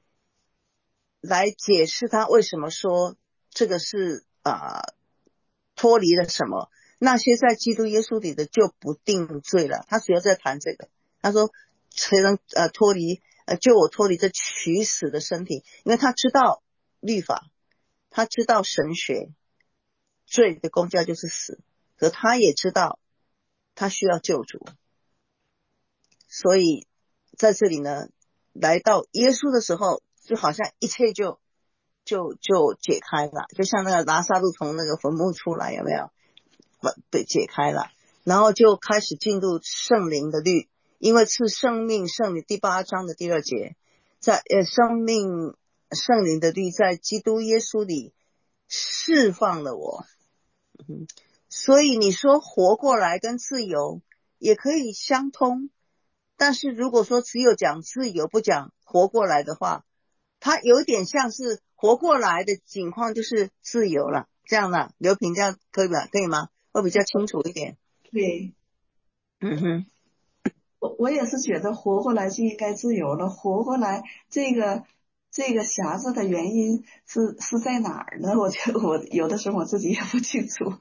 解释他为什么说这个是脱离了什么。那些在基督耶稣里的就不定罪了。他主要在谈这个，他说谁能救我脱离这取死的身体，因为他知道律法，他知道神学，罪的工价就是死，可他也知道他需要救主。所以在这里呢，来到耶稣的时候，就好像一切就解开了，就像那个拉撒路从那个坟墓出来，有没有被解开了，然后就开始进入圣灵的律，因为是生命圣灵第8章的第2节，在生命圣灵的律在基督耶稣里释放了我。所以你说活过来跟自由也可以相通，但是如果说只有讲自由不讲活过来的话，它有点像是活过来的情况就是自由了，这样的刘平这样可以吗？ 会比较清楚一点。 对， 嗯哼， 我也是觉得活过来就应该自由了，活过来这个匣子的原因是在哪儿呢？我觉得我有的时候我自己也不清楚。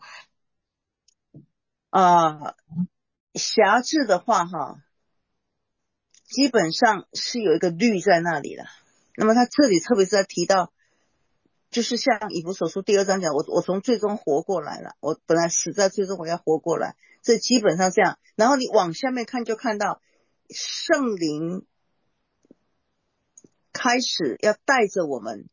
匣子的话哈，基本上是有一个律在那里了。那么他这里特别是在提到，就是像以弗所书第2章讲，我从最终活过来了，我本来死在最终我要活过来，这基本上这样。然后你往下面看就看到圣灵开始要带着我们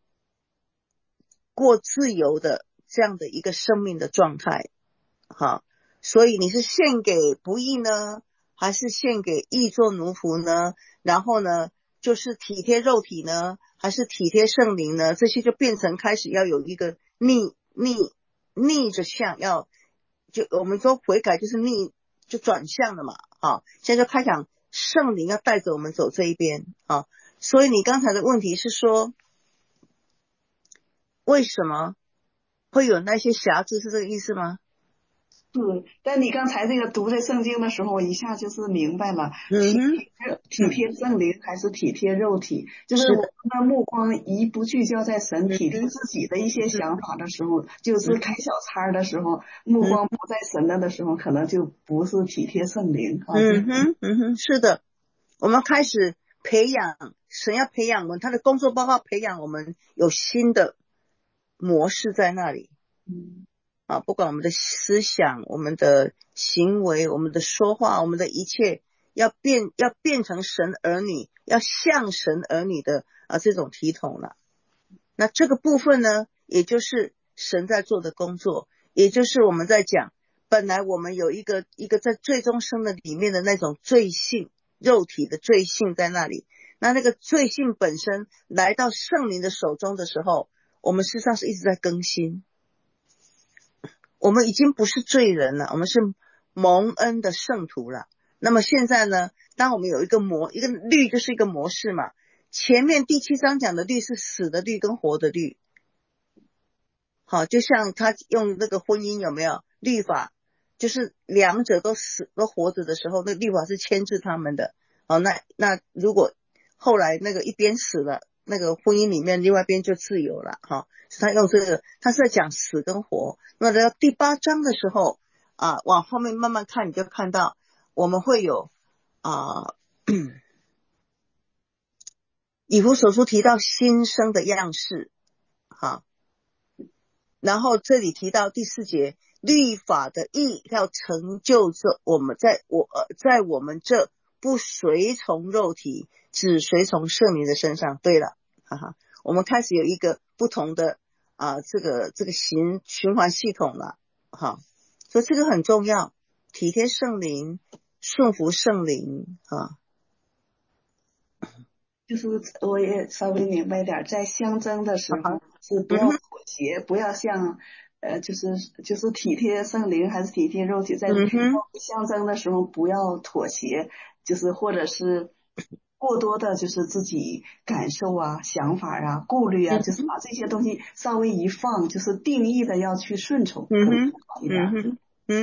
过自由的这样的一个生命的状态。好，所以你是献给不义呢，还是献给义做奴仆呢？然后呢，就是体贴肉体呢，还是体贴圣灵呢？这些就变成开始要有一个逆着向，就我们说悔改就是就转向了嘛。好，现在就开讲圣灵要带着我们走这一边啊。所以你刚才的问题是说，为什么会有那些瑕疵，是这个意思吗？ 但你刚才这个读这圣经的时候，我一下就是明白了，体贴圣灵还是体贴肉体，就是我们的目光一不聚焦在神，体贴自己的一些想法的时候，就是开小差的时候，目光不在神的时候，可能就不是体贴圣灵。 是的，我们开始培养，神要培养我们，他的工作包括培养我们有新的模式在那里。不管我们的思想，我们的行为，我们的说话，我们的一切要变成神儿女，要像神儿女的这种体统了。那这个部分呢，也就是神在做的工作，也就是我们在讲，本来我们有一个在最终生的里面的那种罪性，肉体的罪性在那里。那个罪性本身来到圣灵的手中的时候，我们事实上是一直在更新。我们已经不是罪人了，我们是蒙恩的圣徒了。那么现在呢，当我们有一个律，就是一个模式嘛。前面第7章讲的律是死的律跟活的律。好，就像他用那个婚姻有没有律法，就是两者都活着的时候，那律法是牵制他们的。好，那如果后来那个一边死了，那个婚姻里面另外一边就自由了。好，他用这个，他是在讲死跟活。那到第8章的时候往后面慢慢看，你就看到我们会有以弗所书提到新生的样式。好，然后这里提到第4节，律法的义要成就这我们在我们这不随从肉体，只随从圣灵的身上。对了，我们开始有一个不同的这个循环系统了。好，所以这个很重要，体贴圣灵，顺服圣灵。 就是我也稍微明白点，在相争的时候是不要妥协，不要像就是体贴圣灵还是体贴肉体，在相争的时候不要妥协，就是或者是过多的就是自己感受想法顾虑就是把这些东西稍微一放，就是定义的要去顺从，可能好一点。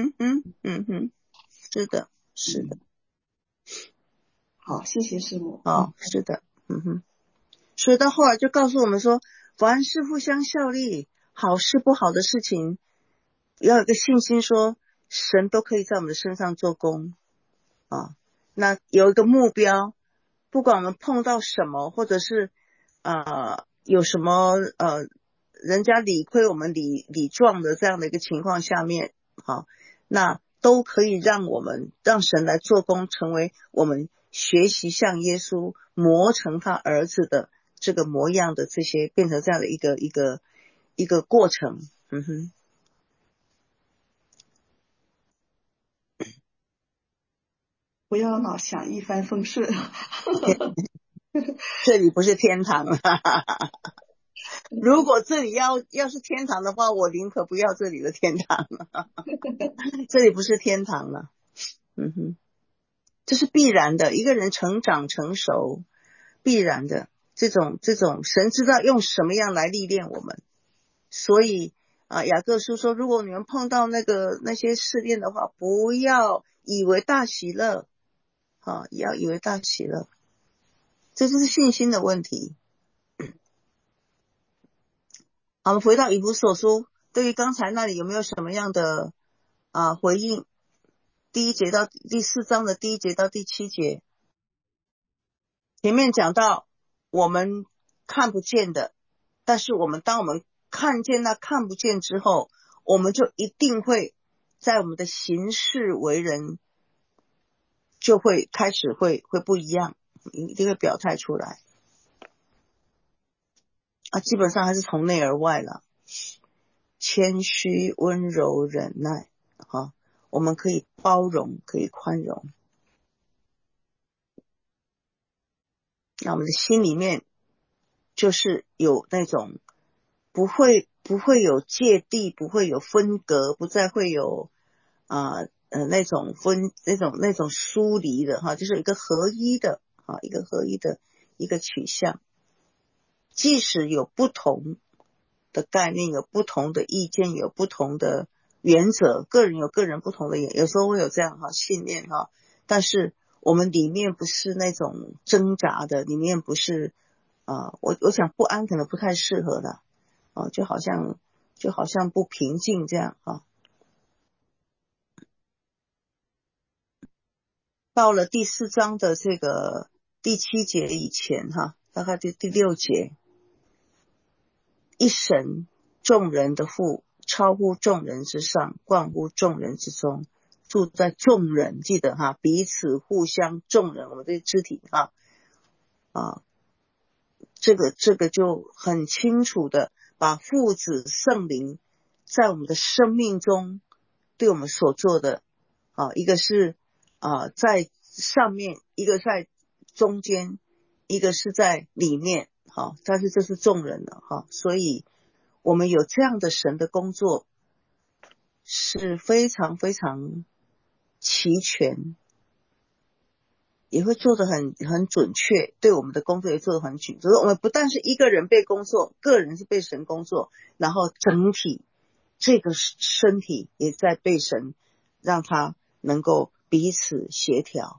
是的。 好，谢谢师母。 是的。所以到后来就告诉我们说，凡事互相效力，好事不好的事情，要有个信心说神都可以在我们的身上做工。那有一个目标，不管我们碰到什么，或者是有什么人家理亏我们理撞的这样的一个情况下面，那都可以让神来做工，成为我们学习像耶稣磨成他儿子的这个模样的这些，变成这样的一个过程。 不要老想一帆风顺。 这里不是天堂。如果这里要是天堂的话，我宁可不要这里的天堂。这里不是天堂了。这是必然的，一个人成长成熟必然的，这种神知道用什么样来历练我们。所以雅各书说，如果你们碰到那些试炼的话，不要以为大喜乐，要以为大喜乐，这就是信心的问题。好，我们回到以弗所书，对于刚才那里有没有什么样的回应？第4章的第1节到第7节，前面讲到我们看不见的，但是当我们看见那看不见之后，我们就一定会在我们的行事为人就会开始会不一样，一定会表态出来基本上还是从内而外了。谦虚、温柔、忍耐我们可以包容，可以宽容。那我们的心里面就是有那种不会有芥蒂，不会有分隔，不再会有那种疏离的就是一个合一的一个合一的一个取向。即使有不同的概念，有不同的意见，有不同的原则，个人有个人不同的有时候会有这样信念但是我们里面不是那种挣扎的，里面不是我想不安可能不太适合的就好像不平静这样到了第4章的这个第7节以前大概第6节，一神众人的父，超乎众人之上，冠乎众人之中，住在众人，记得彼此互相众人，我们这些肢体这个就很清楚的把父子圣灵在我们的生命中对我们所做的一个是在上面，一个在中间，一个是在里面但是这是众人的所以我们有这样的神的工作是非常非常齐全，也会做得很准确，对我们的工作也做得很准。所以我们不但是一个人被工作，个人是被神工作，然后整体这个身体也在被神让它能够彼此协调。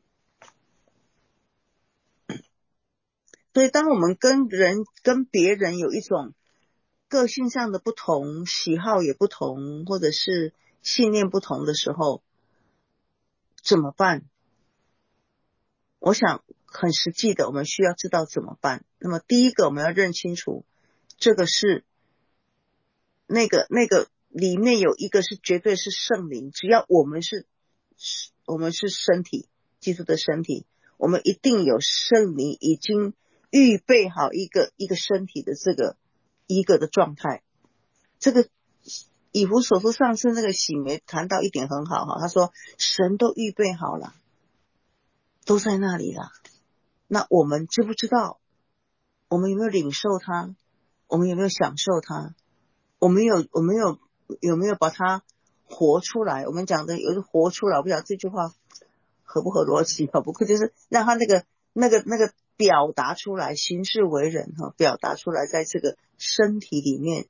所以当我们跟别人有一种个性上的不同，喜好也不同，或者是信念不同的时候，怎么办？我想很实际的，我们需要知道怎么办。那么第一个我们要认清楚，这个是那个里面有一个是绝对是圣灵，只要我们是身体，基督的身体，我们一定有圣灵已经预备好一个身体的这个一个的状态。这个以弗所书上次那个喜梅谈到一点很好他说神都预备好了，都在那里了。那我们知不知道？我们有没有领受它？我们有没有享受它？我们有没有把它活出来？我们讲的有活出来，我不知道这句话合不合逻辑不过就是让它那个表达出来，行事为人表达出来，在这个身体里面。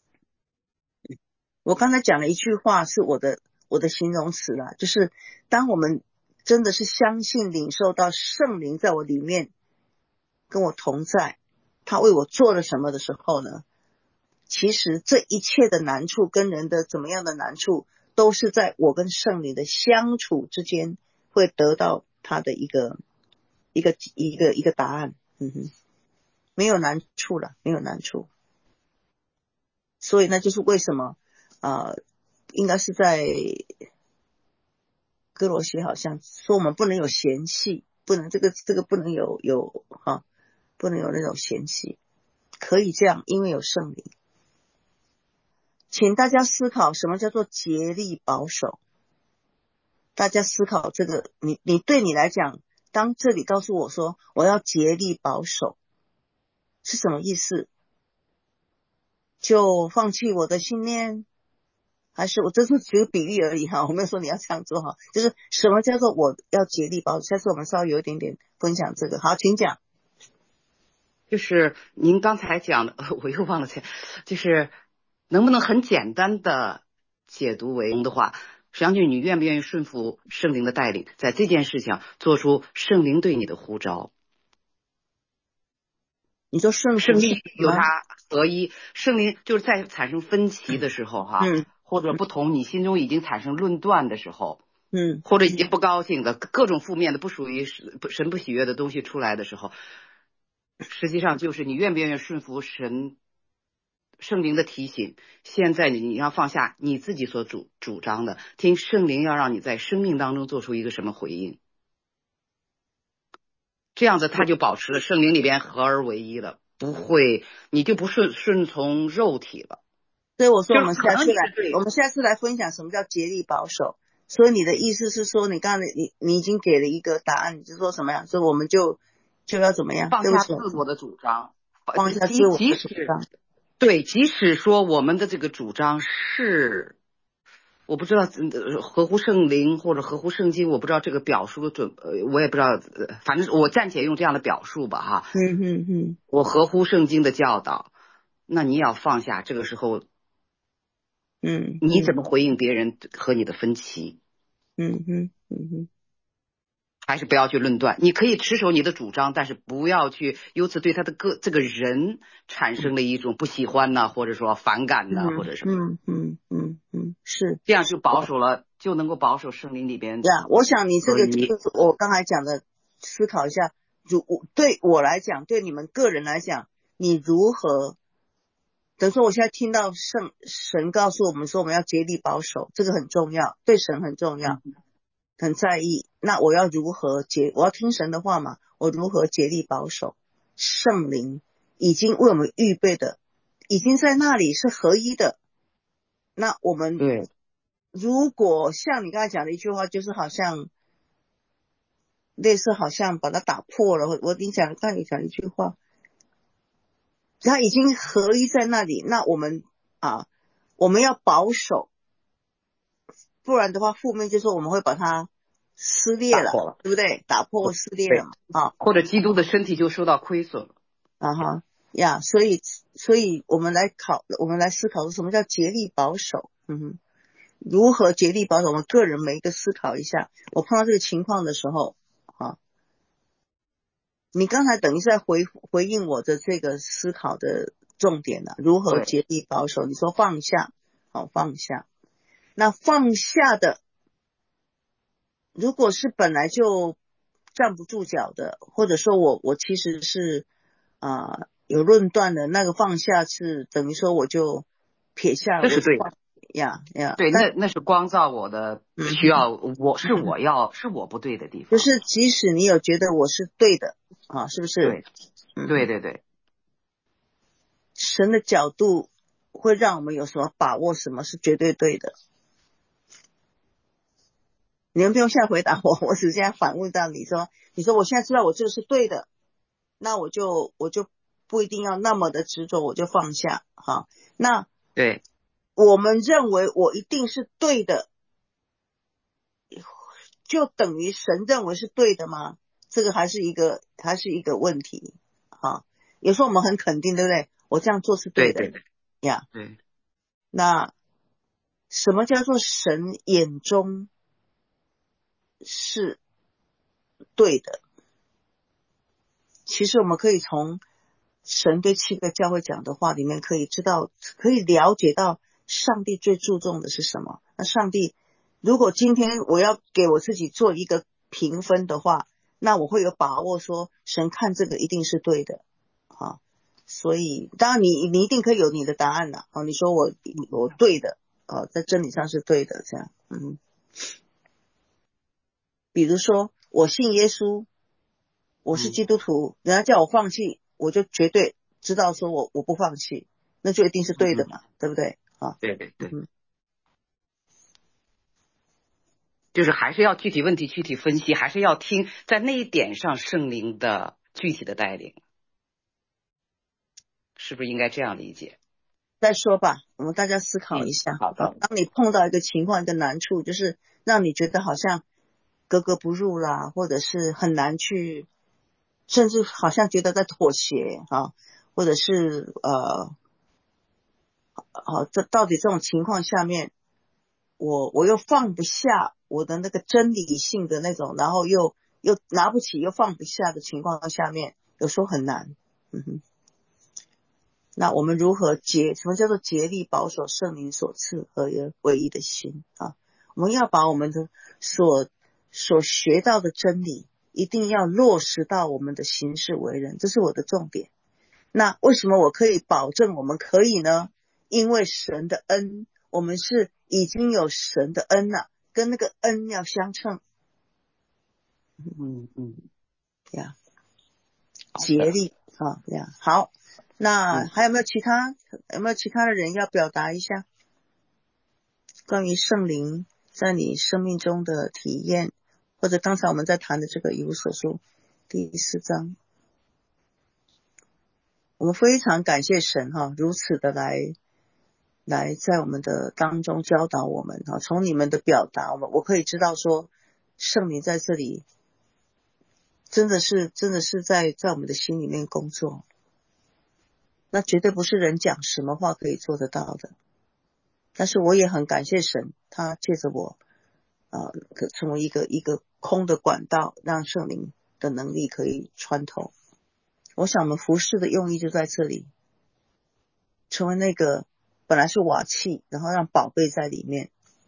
我刚才讲了一句话是我的形容词啦，就是当我们真的是相信领受到圣灵在我里面跟我同在，他为我做了什么的时候呢，其实这一切的难处跟人的怎么样的难处，都是在我跟圣灵的相处之间会得到他的一个答案。没有难处了，没有难处。所以那就是为什么应该是在哥罗西好像说我们不能有嫌隙，不能这个不能有不能有那种嫌隙，可以这样，因为有圣灵。请大家思考什么叫做竭力保守。大家思考这个，你对你来讲，当这里告诉我说我要竭力保守是什么意思？就放弃我的信念，还是我这是举个比喻而已我没有说你要这样做就是什么叫做我要竭力保守。下次我们稍微有一点点分享这个。好，请讲。 就是您刚才讲的我又忘了就是能不能很简单的解读为的话，实际上就是你愿不愿意顺服圣灵的带领，在这件事情做出圣灵对你的呼召。 你说顺服圣灵有它合一，圣灵就是在产生分歧的时候哈，或者不同，你心中已经产生论断的时候，或者已经不高兴的各种负面的不属于神不喜悦的东西出来的时候，实际上就是你愿不愿意顺服圣灵的提醒。现在你要放下你自己所主张的，听圣灵要让你在生命当中做出一个什么回应，这样子他就保持了圣灵里边合而为一了，不会，你就不顺从肉体了。 所以我说我们下次来分享什么叫竭力保守。所以你的意思是说，你刚才你已经给了一个答案，你是说什么样？所以我们就要怎么样？ 放下自我的主张， 放下自我的主张。 对，即使说我们的这个主张是，我不知道合乎圣灵或者合乎圣经，我不知道这个表述的我也不知道，反正我暂且用这样的表述吧哈。我合乎圣经的教导，那你也要放下。这个时候，你怎么回应别人和你的分歧？还是不要去论断，你可以持守你的主张，但是不要去由此对他的这个人产生了一种不喜欢呢，或者说反感呢，或者什么。 是这样就保守了，就能够保守圣灵里边。 我想你这个就是我刚才讲的，思考一下，对我来讲，对你们个人来讲，你如何？等于说我现在听到神告诉我们说我们要竭力保守，这个很重要，对神很重要。很在意，那我要如何我要听神的话嘛？我如何竭力保守？圣灵已经为我们预备的，已经在那里是合一的。那我们如果像你刚才讲的一句话，就是好像类似好像把它打破了。我跟你讲一句话，它已经合一在那里，那我们要保守。不然的话，负面就是我们会把它撕裂了，对不对？打破或撕裂了嘛， 或者基督的身体就受到亏损了。 所以我们来思考什么叫竭力保守。如何竭力保守？我们个人每一个思考一下。我碰到这个情况的时候，你刚才等于是在回应我的这个思考的重点了。如何竭力保守？你说放下，放下。那放下的，如果是本来就站不住脚的，或者说我其实是有论断的，那个放下是等于说我就撇下， 这是对的对，那是光照我的需要，是我不对的地方。 就是即使你有觉得我是对的是不是？ 对。 神的角度会让我们有什么把握什么是绝对对的？你们不用现在回答我只是现在反问到你说我现在知道我这个是对的，那我就不一定要那么的执着，我就放下那对， 我们认为我一定是对的，就等于神认为是对的吗？这个还是一个问题有时候我们很肯定，对不对？我这样做是对的。 对。 那什么叫做神眼中是对的？其实我们可以从神对7个教会讲的话里面可以了解到上帝最注重的是什么。那上帝如果今天我要给我自己做一个评分的话，那我会有把握说神看这个一定是对的所以当然你一定可以有你的答案了你说我对的在真理上是对的这样比如说我信耶稣，我是基督徒，人家叫我放弃，我就绝对知道说我不放弃，那就一定是对的嘛，对不对对。就是还是要具体问题具体分析，还是要听在那一点上圣灵的具体的带领，是不是应该这样理解？ 再说吧，我们大家思考一下。 好的。 当你碰到一个情况一个难处，就是让你觉得好像格格不入啦，或者是很难去，甚至好像觉得在妥协或者是这到底这种情况下面，我又放不下我的那个真理性的那种，然后又拿不起又放不下的情况下面，有时候很难。那我们如何什么叫做竭力保守圣灵所赐合而为一的心啊？我们要把我们的所学到的真理一定要落实到我们的行事为人，这是我的重点。那为什么我可以保证我们可以呢？因为神的恩，我们是已经有神的恩了，跟那个恩要相称。竭力好，那还有没有其他的人要表达一下关于圣灵在你生命中的体验，或者刚才我们在谈的这个以弗所书第4章。我们非常感谢神如此的来在我们的当中教导我们从你们的表达我可以知道说圣灵在这里真的是在我们的心里面工作，那绝对不是人讲什么话可以做得到的。但是我也很感谢神，他借着我成为一个空的管道，让圣灵的能力可以穿透。我想我们服事的用意就在这里，成为那个本来是瓦器，然后让宝贝在里面。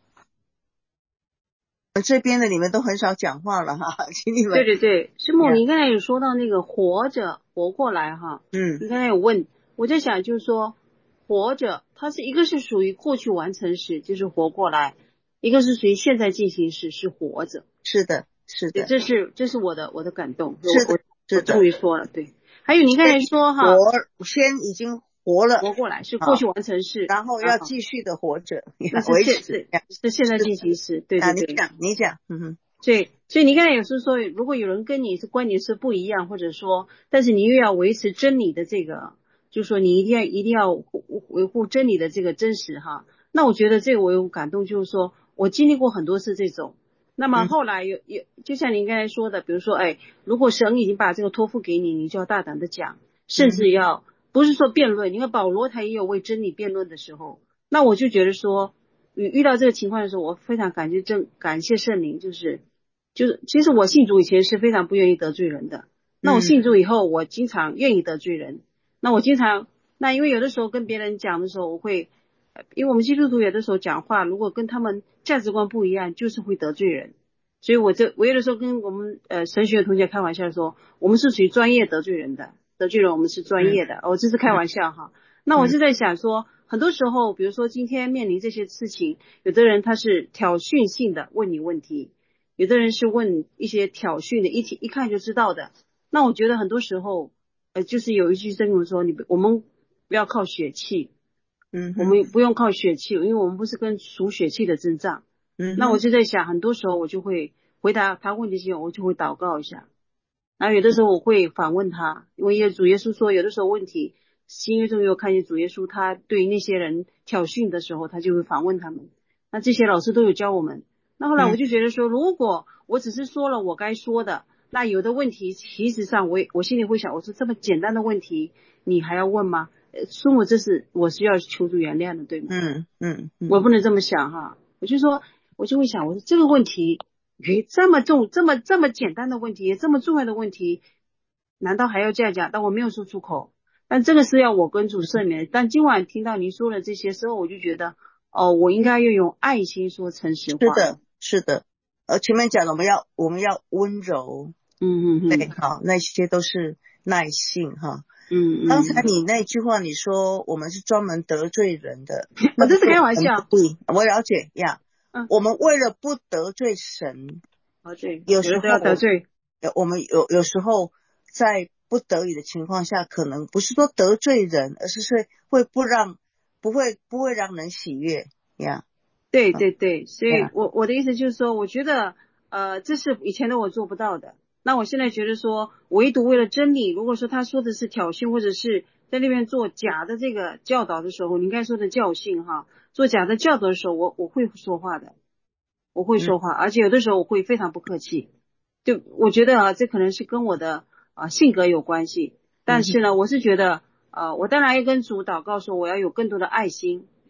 这边的你们都很少讲话了请你们。 对，师母，你刚才有说到那个活过来你刚才有问，我在想就是说活着，它是一个是属于过去完成时，就是活过来，一个是属于现在进行时，是活着。 是的， 这是我的感动。 是的， 我终于说了，对。还有你刚才说先已经活了， 活过来是过去完成式， 然后要继续的活着， 是现在进行时。对， 你讲。 对，所以你刚才有时候说，如果有人跟你是观点是不一样，或者说，但是你又要维持真理的这个，就是说你一定要维护真理的这个真实那我觉得这个我有感动，就是说我经历过很多次这种。那么后来有就像您刚才说的，比如说如果神已经把这个托付给你，你就要大胆的讲，甚至要不是说辩论，因为保罗他也有为真理辩论的时候。那我就觉得说遇到这个情况的时候，我非常感谢圣灵，就是其实我信主以前是非常不愿意得罪人的，那我信主以后我经常愿意得罪人。那因为有的时候跟别人讲的时候，因为我们基督徒有的时候讲话如果跟他们价值观不一样，就是会得罪人。所以我有的时候跟我们神学的同学开玩笑说，我们是属于专业得罪人的，得罪人我们是专业的。这是开玩笑那我是在想说很多时候比如说今天面临这些事情，有的人他是挑衅性的问你问题，有的人是问一些挑衅的一看就知道的。那我觉得很多时候就是有一句真理说我们不要靠血气，我们不用靠血气，因为我们不是跟属血气的征战。那我就在想很多时候我就会回答他问题前我就会祷告一下，然后有的时候我会反问他，因为主耶稣说有的时候问题新约中有看见主耶稣他对那些人挑衅的时候他就会反问他们，那这些老师都有教我们。那后来我就觉得说如果我只是说了我该说的，那有的问题其实上我心里会想，我说这么简单的问题你还要问吗？师母我是要求主原谅的，对吗？我不能这么想我就会想，我说这个问题这么简单的问题，这么重要的问题，难道还要这样讲？但我没有说出口，但这个是要我跟主赦免。但今晚听到您说了这些时候，我就觉得我应该要用爱心说诚实话。 是的，前面讲的我们要温柔，对，好，那些都是耐性刚才你那句话你说我们是专门得罪人的， 我这是开玩笑。 对，我了解我们为了不得罪神， 对， 有时候要得罪， 我们有时候在不得已的情况下，可能不是说得罪人，而是不会让人喜悦对，所以我的意思就是说，我觉得这是以前的我做不到的。那我现在觉得说，唯独为了真理，如果说他说的是挑衅，或者是在那边做假的这个教导的时候，你应该说的教训做假的教导的时候，我会说话的，我会说话，而且有的时候我会非常不客气。就我觉得这可能是跟我的性格有关系，但是呢，我是觉得我当然要跟主祷告说，我要有更多的爱心，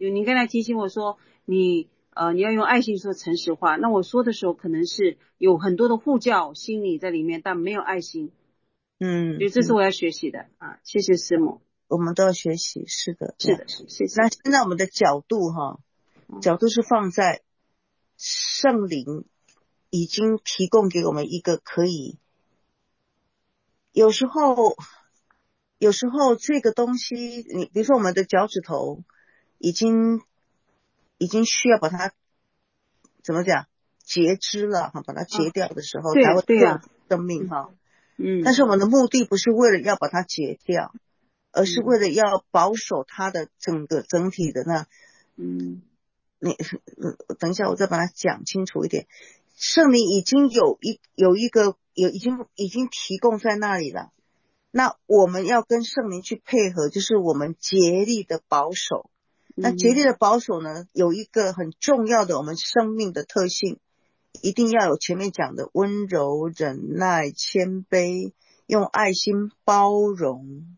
你刚才提醒我说你要用爱心说诚实话，那我说的时候可能是有很多的护教心理在里面，但没有爱心。所以这是我要学习的啊，谢谢师母。 我们都要学习，是的， 是的，谢谢。 那现在我们的角度是放在圣灵已经提供给我们一个可以，有时候这个东西，你比如说我们的脚趾头已经需要把它怎么讲截肢了把它截掉的时候，才会救生命但是我们的目的不是为了要把它截掉，而是为了要保守它的整体的你等一下我再把它讲清楚一点。圣灵已经已经提供在那里了，那我们要跟圣灵去配合，就是我们竭力的保守。那竭力的保守呢，有一个很重要的我们生命的特性，一定要有前面讲的温柔、忍耐、谦卑，用爱心包容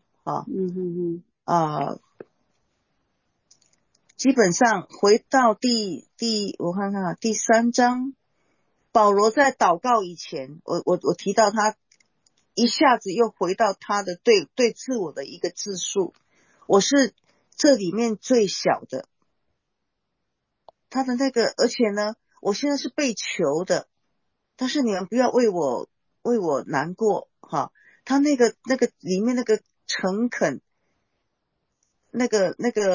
基本上回到我看看第3章，保罗在祷告以前，我提到他一下子又回到他的对自我的一个自述，我是这里面最小的，他的那个，而且呢我现在是被求的，但是你们不要为我难过他那个里面那个诚恳，那个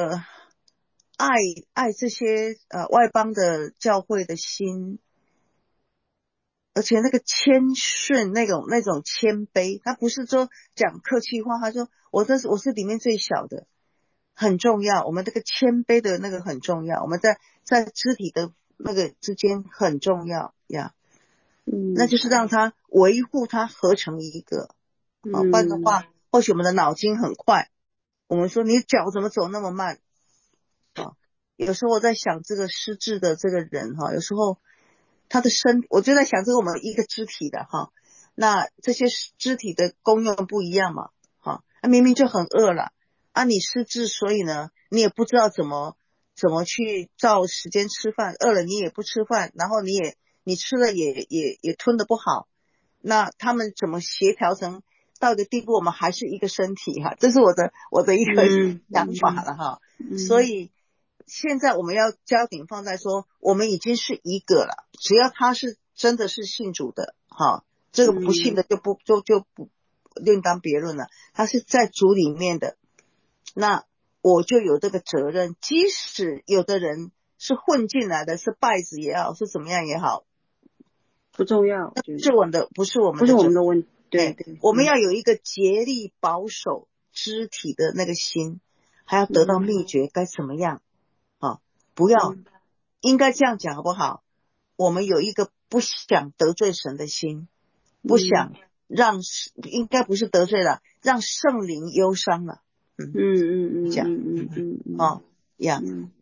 爱这些外邦的教会的心，而且那个谦逊，那种谦卑，他不是说讲客气话，他说我是里面最小的，很重要，我们这个谦卑的那个很重要，我们在肢体的那个之间很重要呀。那就是让他维护他合成一个不然的话或许我们的脑筋很快，我们说你脚怎么走那么慢有时候我在想这个失智的这个人有时候他的我就在想这个我们一个肢体的那这些肢体的功用不一样嘛明明就很饿了你失智，所以呢你也不知道怎么去照时间吃饭，饿了你也不吃饭，然后你吃了也吞得不好，那他们怎么协调成到一个地步我们还是一个身体这是我的一个想法了所以现在我们要焦点放在说我们已经是一个了，只要他是真的是信主的这个不信的就不另当别论了，他是在主里面的，那我就有这个责任，即使有的人是混进来的，是拜子也好，是怎么样也好， 不重要， 不是我们的问题，对，我们要有一个竭力保守肢体的那个心，还要得到秘诀该怎么样不要应该这样讲好不好，我们有一个不想得罪神的心，不想应该不是得罪了，让圣灵忧伤了